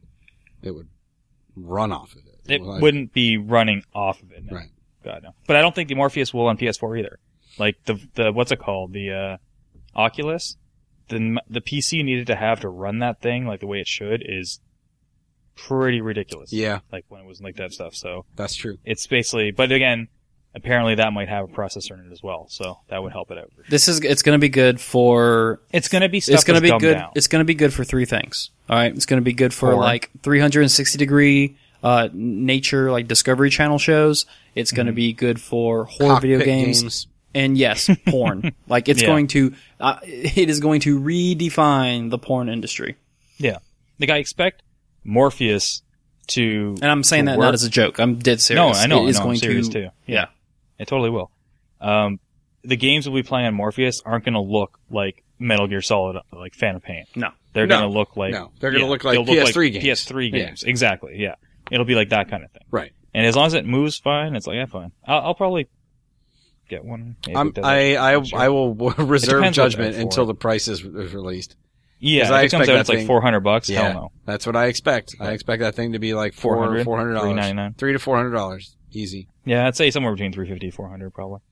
run off of it. It wouldn't be running off of it. No. Right. God no. But I don't think the Morpheus will on PS4 either. Like the what's it called? The Oculus. The PC you needed to have to run that thing like the way it should is pretty ridiculous. Yeah. Like when it was like that stuff. So that's true. It's basically, but again, apparently that might have a processor in it as well, so that would help it out. For sure. It's going to be good for. It's going to be stuff. It's going to be good. Down. It's going to be good for three things. All right. It's going to be good for like 360-degree nature, like Discovery Channel shows. It's going to be good for horror Cockpit video games. And yes, porn. Like it's going to. It is going to redefine the porn industry. Yeah. Like I expect Morpheus to. And I'm saying that work. not as a joke. I'm dead serious. No, I know. It is I'm going serious to. Too. Yeah. It totally will. The games we'll be playing on Morpheus aren't going to look like Metal Gear Solid, like Phantom Pain. No. They're going to look like... No, they're going to look like PS3 games. PS3 games, exactly, yeah. It'll be like that kind of thing. Right. And as long as it moves fine, it's like, yeah, fine. I'll probably get one. I will reserve judgment until the price is released. Yeah, if it comes out, it's like $400. Yeah, hell no. That's what I expect. I expect that thing to be like $400, $399, $300 to $400, easy. Yeah, I'd say somewhere between $350 and $400 probably.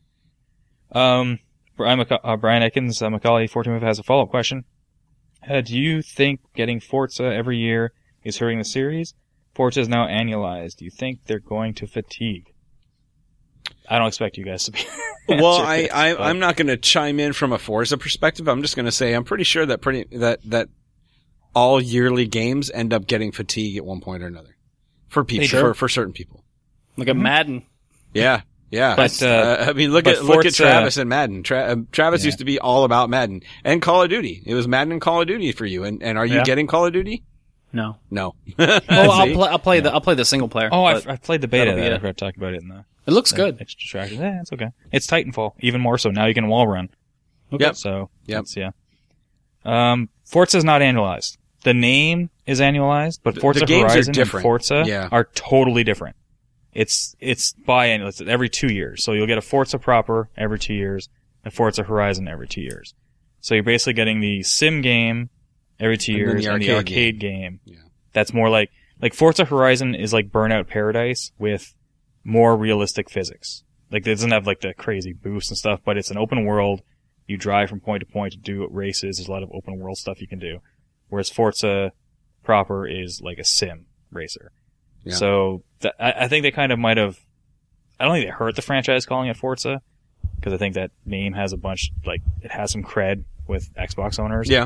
Brian Atkins, Macaulay 14 has a follow-up question. Do you think getting Forza every year is hurting the series? Forza is now annualized. Do you think they're going to fatigue? I don't expect you guys to be. Well, I'm not going to chime in from a Forza perspective. I'm just going to say I'm pretty sure that all yearly games end up getting fatigue at one point or another for people, for certain people. Look at Madden. Yeah. Yeah. But, I mean, look at Travis and Madden. Travis used to be all about Madden and Call of Duty. It was Madden and Call of Duty for you. And are you getting Call of Duty? No. Well, I'll play the single player. Oh, I've played the beta. I forgot to talk about it in the. It looks good. Extra distraction. Yeah, it's okay. It's Titanfall, even more so. Now you can wall run. Okay. Yep. So, yeah. Forza's not annualized. The name is annualized, but Forza Horizon and Forza are totally different. It's biannual. It's every 2 years. So you'll get a Forza proper every 2 years, and Forza Horizon every 2 years. So you're basically getting the sim game every 2 years and the arcade game. Yeah. That's more like Forza Horizon is like Burnout Paradise with more realistic physics. Like it doesn't have like the crazy boosts and stuff, but it's an open world. You drive from point to point to do races. There's a lot of open world stuff you can do. Whereas Forza proper is like a sim racer. Yeah. So I think they kind of might have. I don't think they hurt the franchise calling it Forza, because I think that name has a bunch, like it has some cred with Xbox owners. Yeah.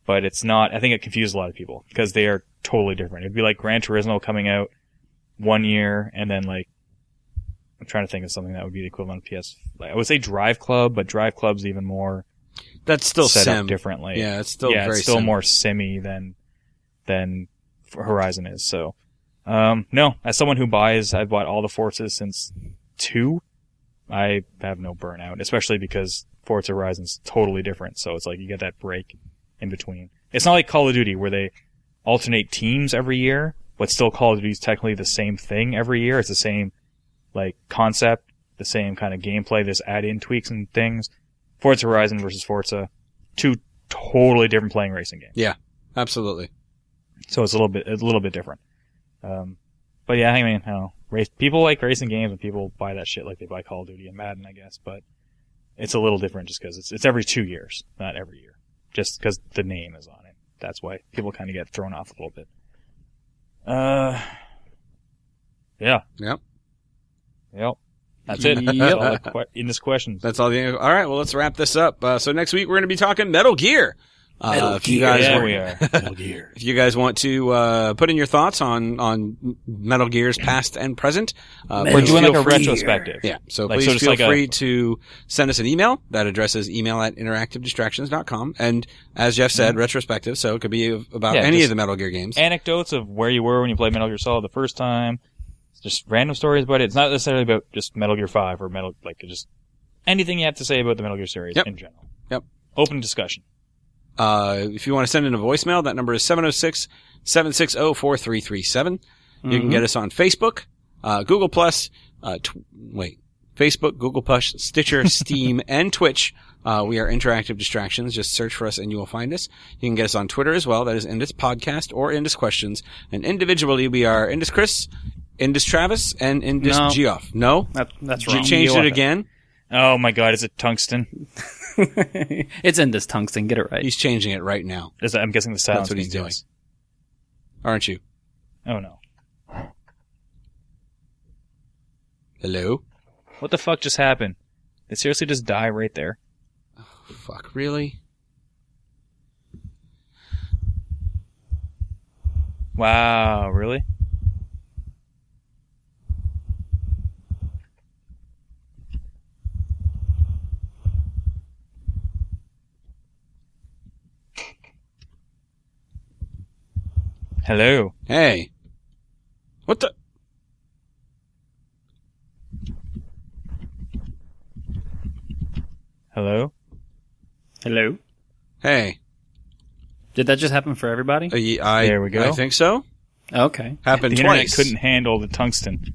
but it's not. I think it confused a lot of people because they are totally different. It'd be like Gran Turismo coming out one year, and then like I'm trying to think of something that would be the equivalent of PS. Like, I would say Drive Club, but Drive Club's even more. That's still set sim. up differently. Yeah, it's still it's still more simmy than Horizon is. So, no, as someone who I've bought all the Forzas since 2. I have no burnout, especially because Forza Horizon's totally different. So it's like you get that break in between. It's not like Call of Duty where they alternate teams every year, but still Call of Duty is technically the same thing every year. It's the same like concept, the same kind of gameplay. There's add-in tweaks and things. Forza Horizon versus Forza, 2 totally different playing racing games. Yeah, absolutely. So it's a little bit different. But yeah, I mean, I don't know. People like racing games and people buy that shit like they buy Call of Duty and Madden, I guess, but it's a little different just because it's every 2 years, not every year. Just because the name is on it. That's why people kind of get thrown off a little bit. Yeah. Yep. That's it. That's all in this question. That's all the. All right. Well, let's wrap this up. So next week we're going to be talking Metal Gear. If you guys Metal Gear. If you guys want to put in your thoughts on Metal Gear's past and present, we're doing like a retrospective. Yeah. So please feel free to send us an email. That address is email@interactivedistractions.com. And as Jeff said, retrospective. So it could be about any of the Metal Gear games. Anecdotes of where you were when you played Metal Gear Solid the first time. Just random stories about it. It's not necessarily about just Metal Gear 5 or just anything you have to say about the Metal Gear series in general. Yep. Open discussion. If you want to send in a voicemail, that number is 706-760-4337. You can get us on Facebook, Google+, Facebook, Google+, Stitcher, Steam, and Twitch. We are Interactive Distractions. Just search for us and you will find us. You can get us on Twitter as well. That is Indus Podcast or Indus Questions. And individually, we are Indus Chris, Indus Travis, and Indus Geoff. No? That's wrong. You changed it again? Oh my god, is it Tungsten? It's Indus Tungsten. Get it right. He's changing it right now. I'm guessing the silence. That's what he's doing. Aren't you? Oh no. Hello? What the fuck just happened? Did it seriously just die right there? Oh, fuck, really? Wow, really? Hello. Hey. What the? Hello? Hello? Hey. Did that just happen for everybody? There we go. I think so. Okay. Happened the twice. Internet couldn't handle the tungsten.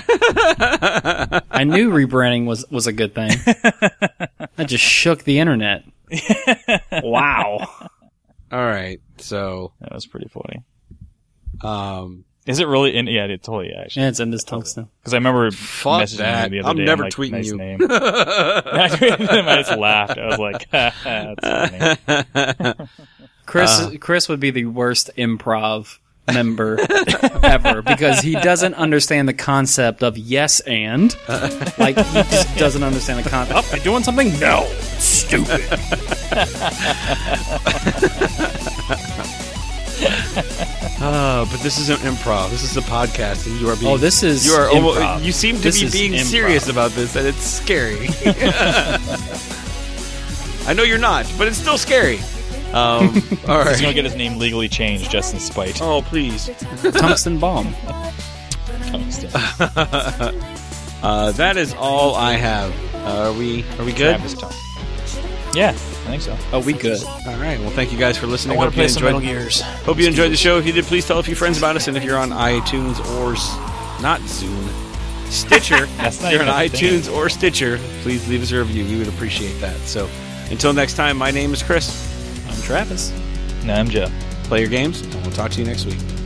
I knew rebranding was a good thing. I just shook the internet. Wow. All right. So that was pretty funny. Is it really? Yeah, it totally actually. Yeah, it's in this tungsten. Because I remember messaging you the other day. I'm never like, tweeting nice you. Name. I tweeted him. I just laughed. I was like, "That's funny." Chris would be the worst improv member ever because he doesn't understand the concept of yes and. Like he just doesn't understand the concept. Oh, you're doing something? No, stupid. But this isn't improv. This is a podcast, and you are being. Oh, this is. You are. Improv. You seem to be being serious about this, and it's scary. I know you're not, but it's still scary. All right. He's gonna get his name legally changed just in spite. Oh, please. Tungsten bomb. Tungsten. That is all I have. Are we good? Yeah, I think so. Oh, we good. All right. Well, thank you guys for listening. I want to play some Metal Gears. Hope you enjoyed the show. If you did, please tell a few friends about us. And if you're on iTunes or not Zune, Stitcher, That's not if you're on even a thing. iTunes or Stitcher, please leave us a review. We would appreciate that. So, until next time, my name is Chris. I'm Travis. No, I'm Joe. Play your games, and we'll talk to you next week.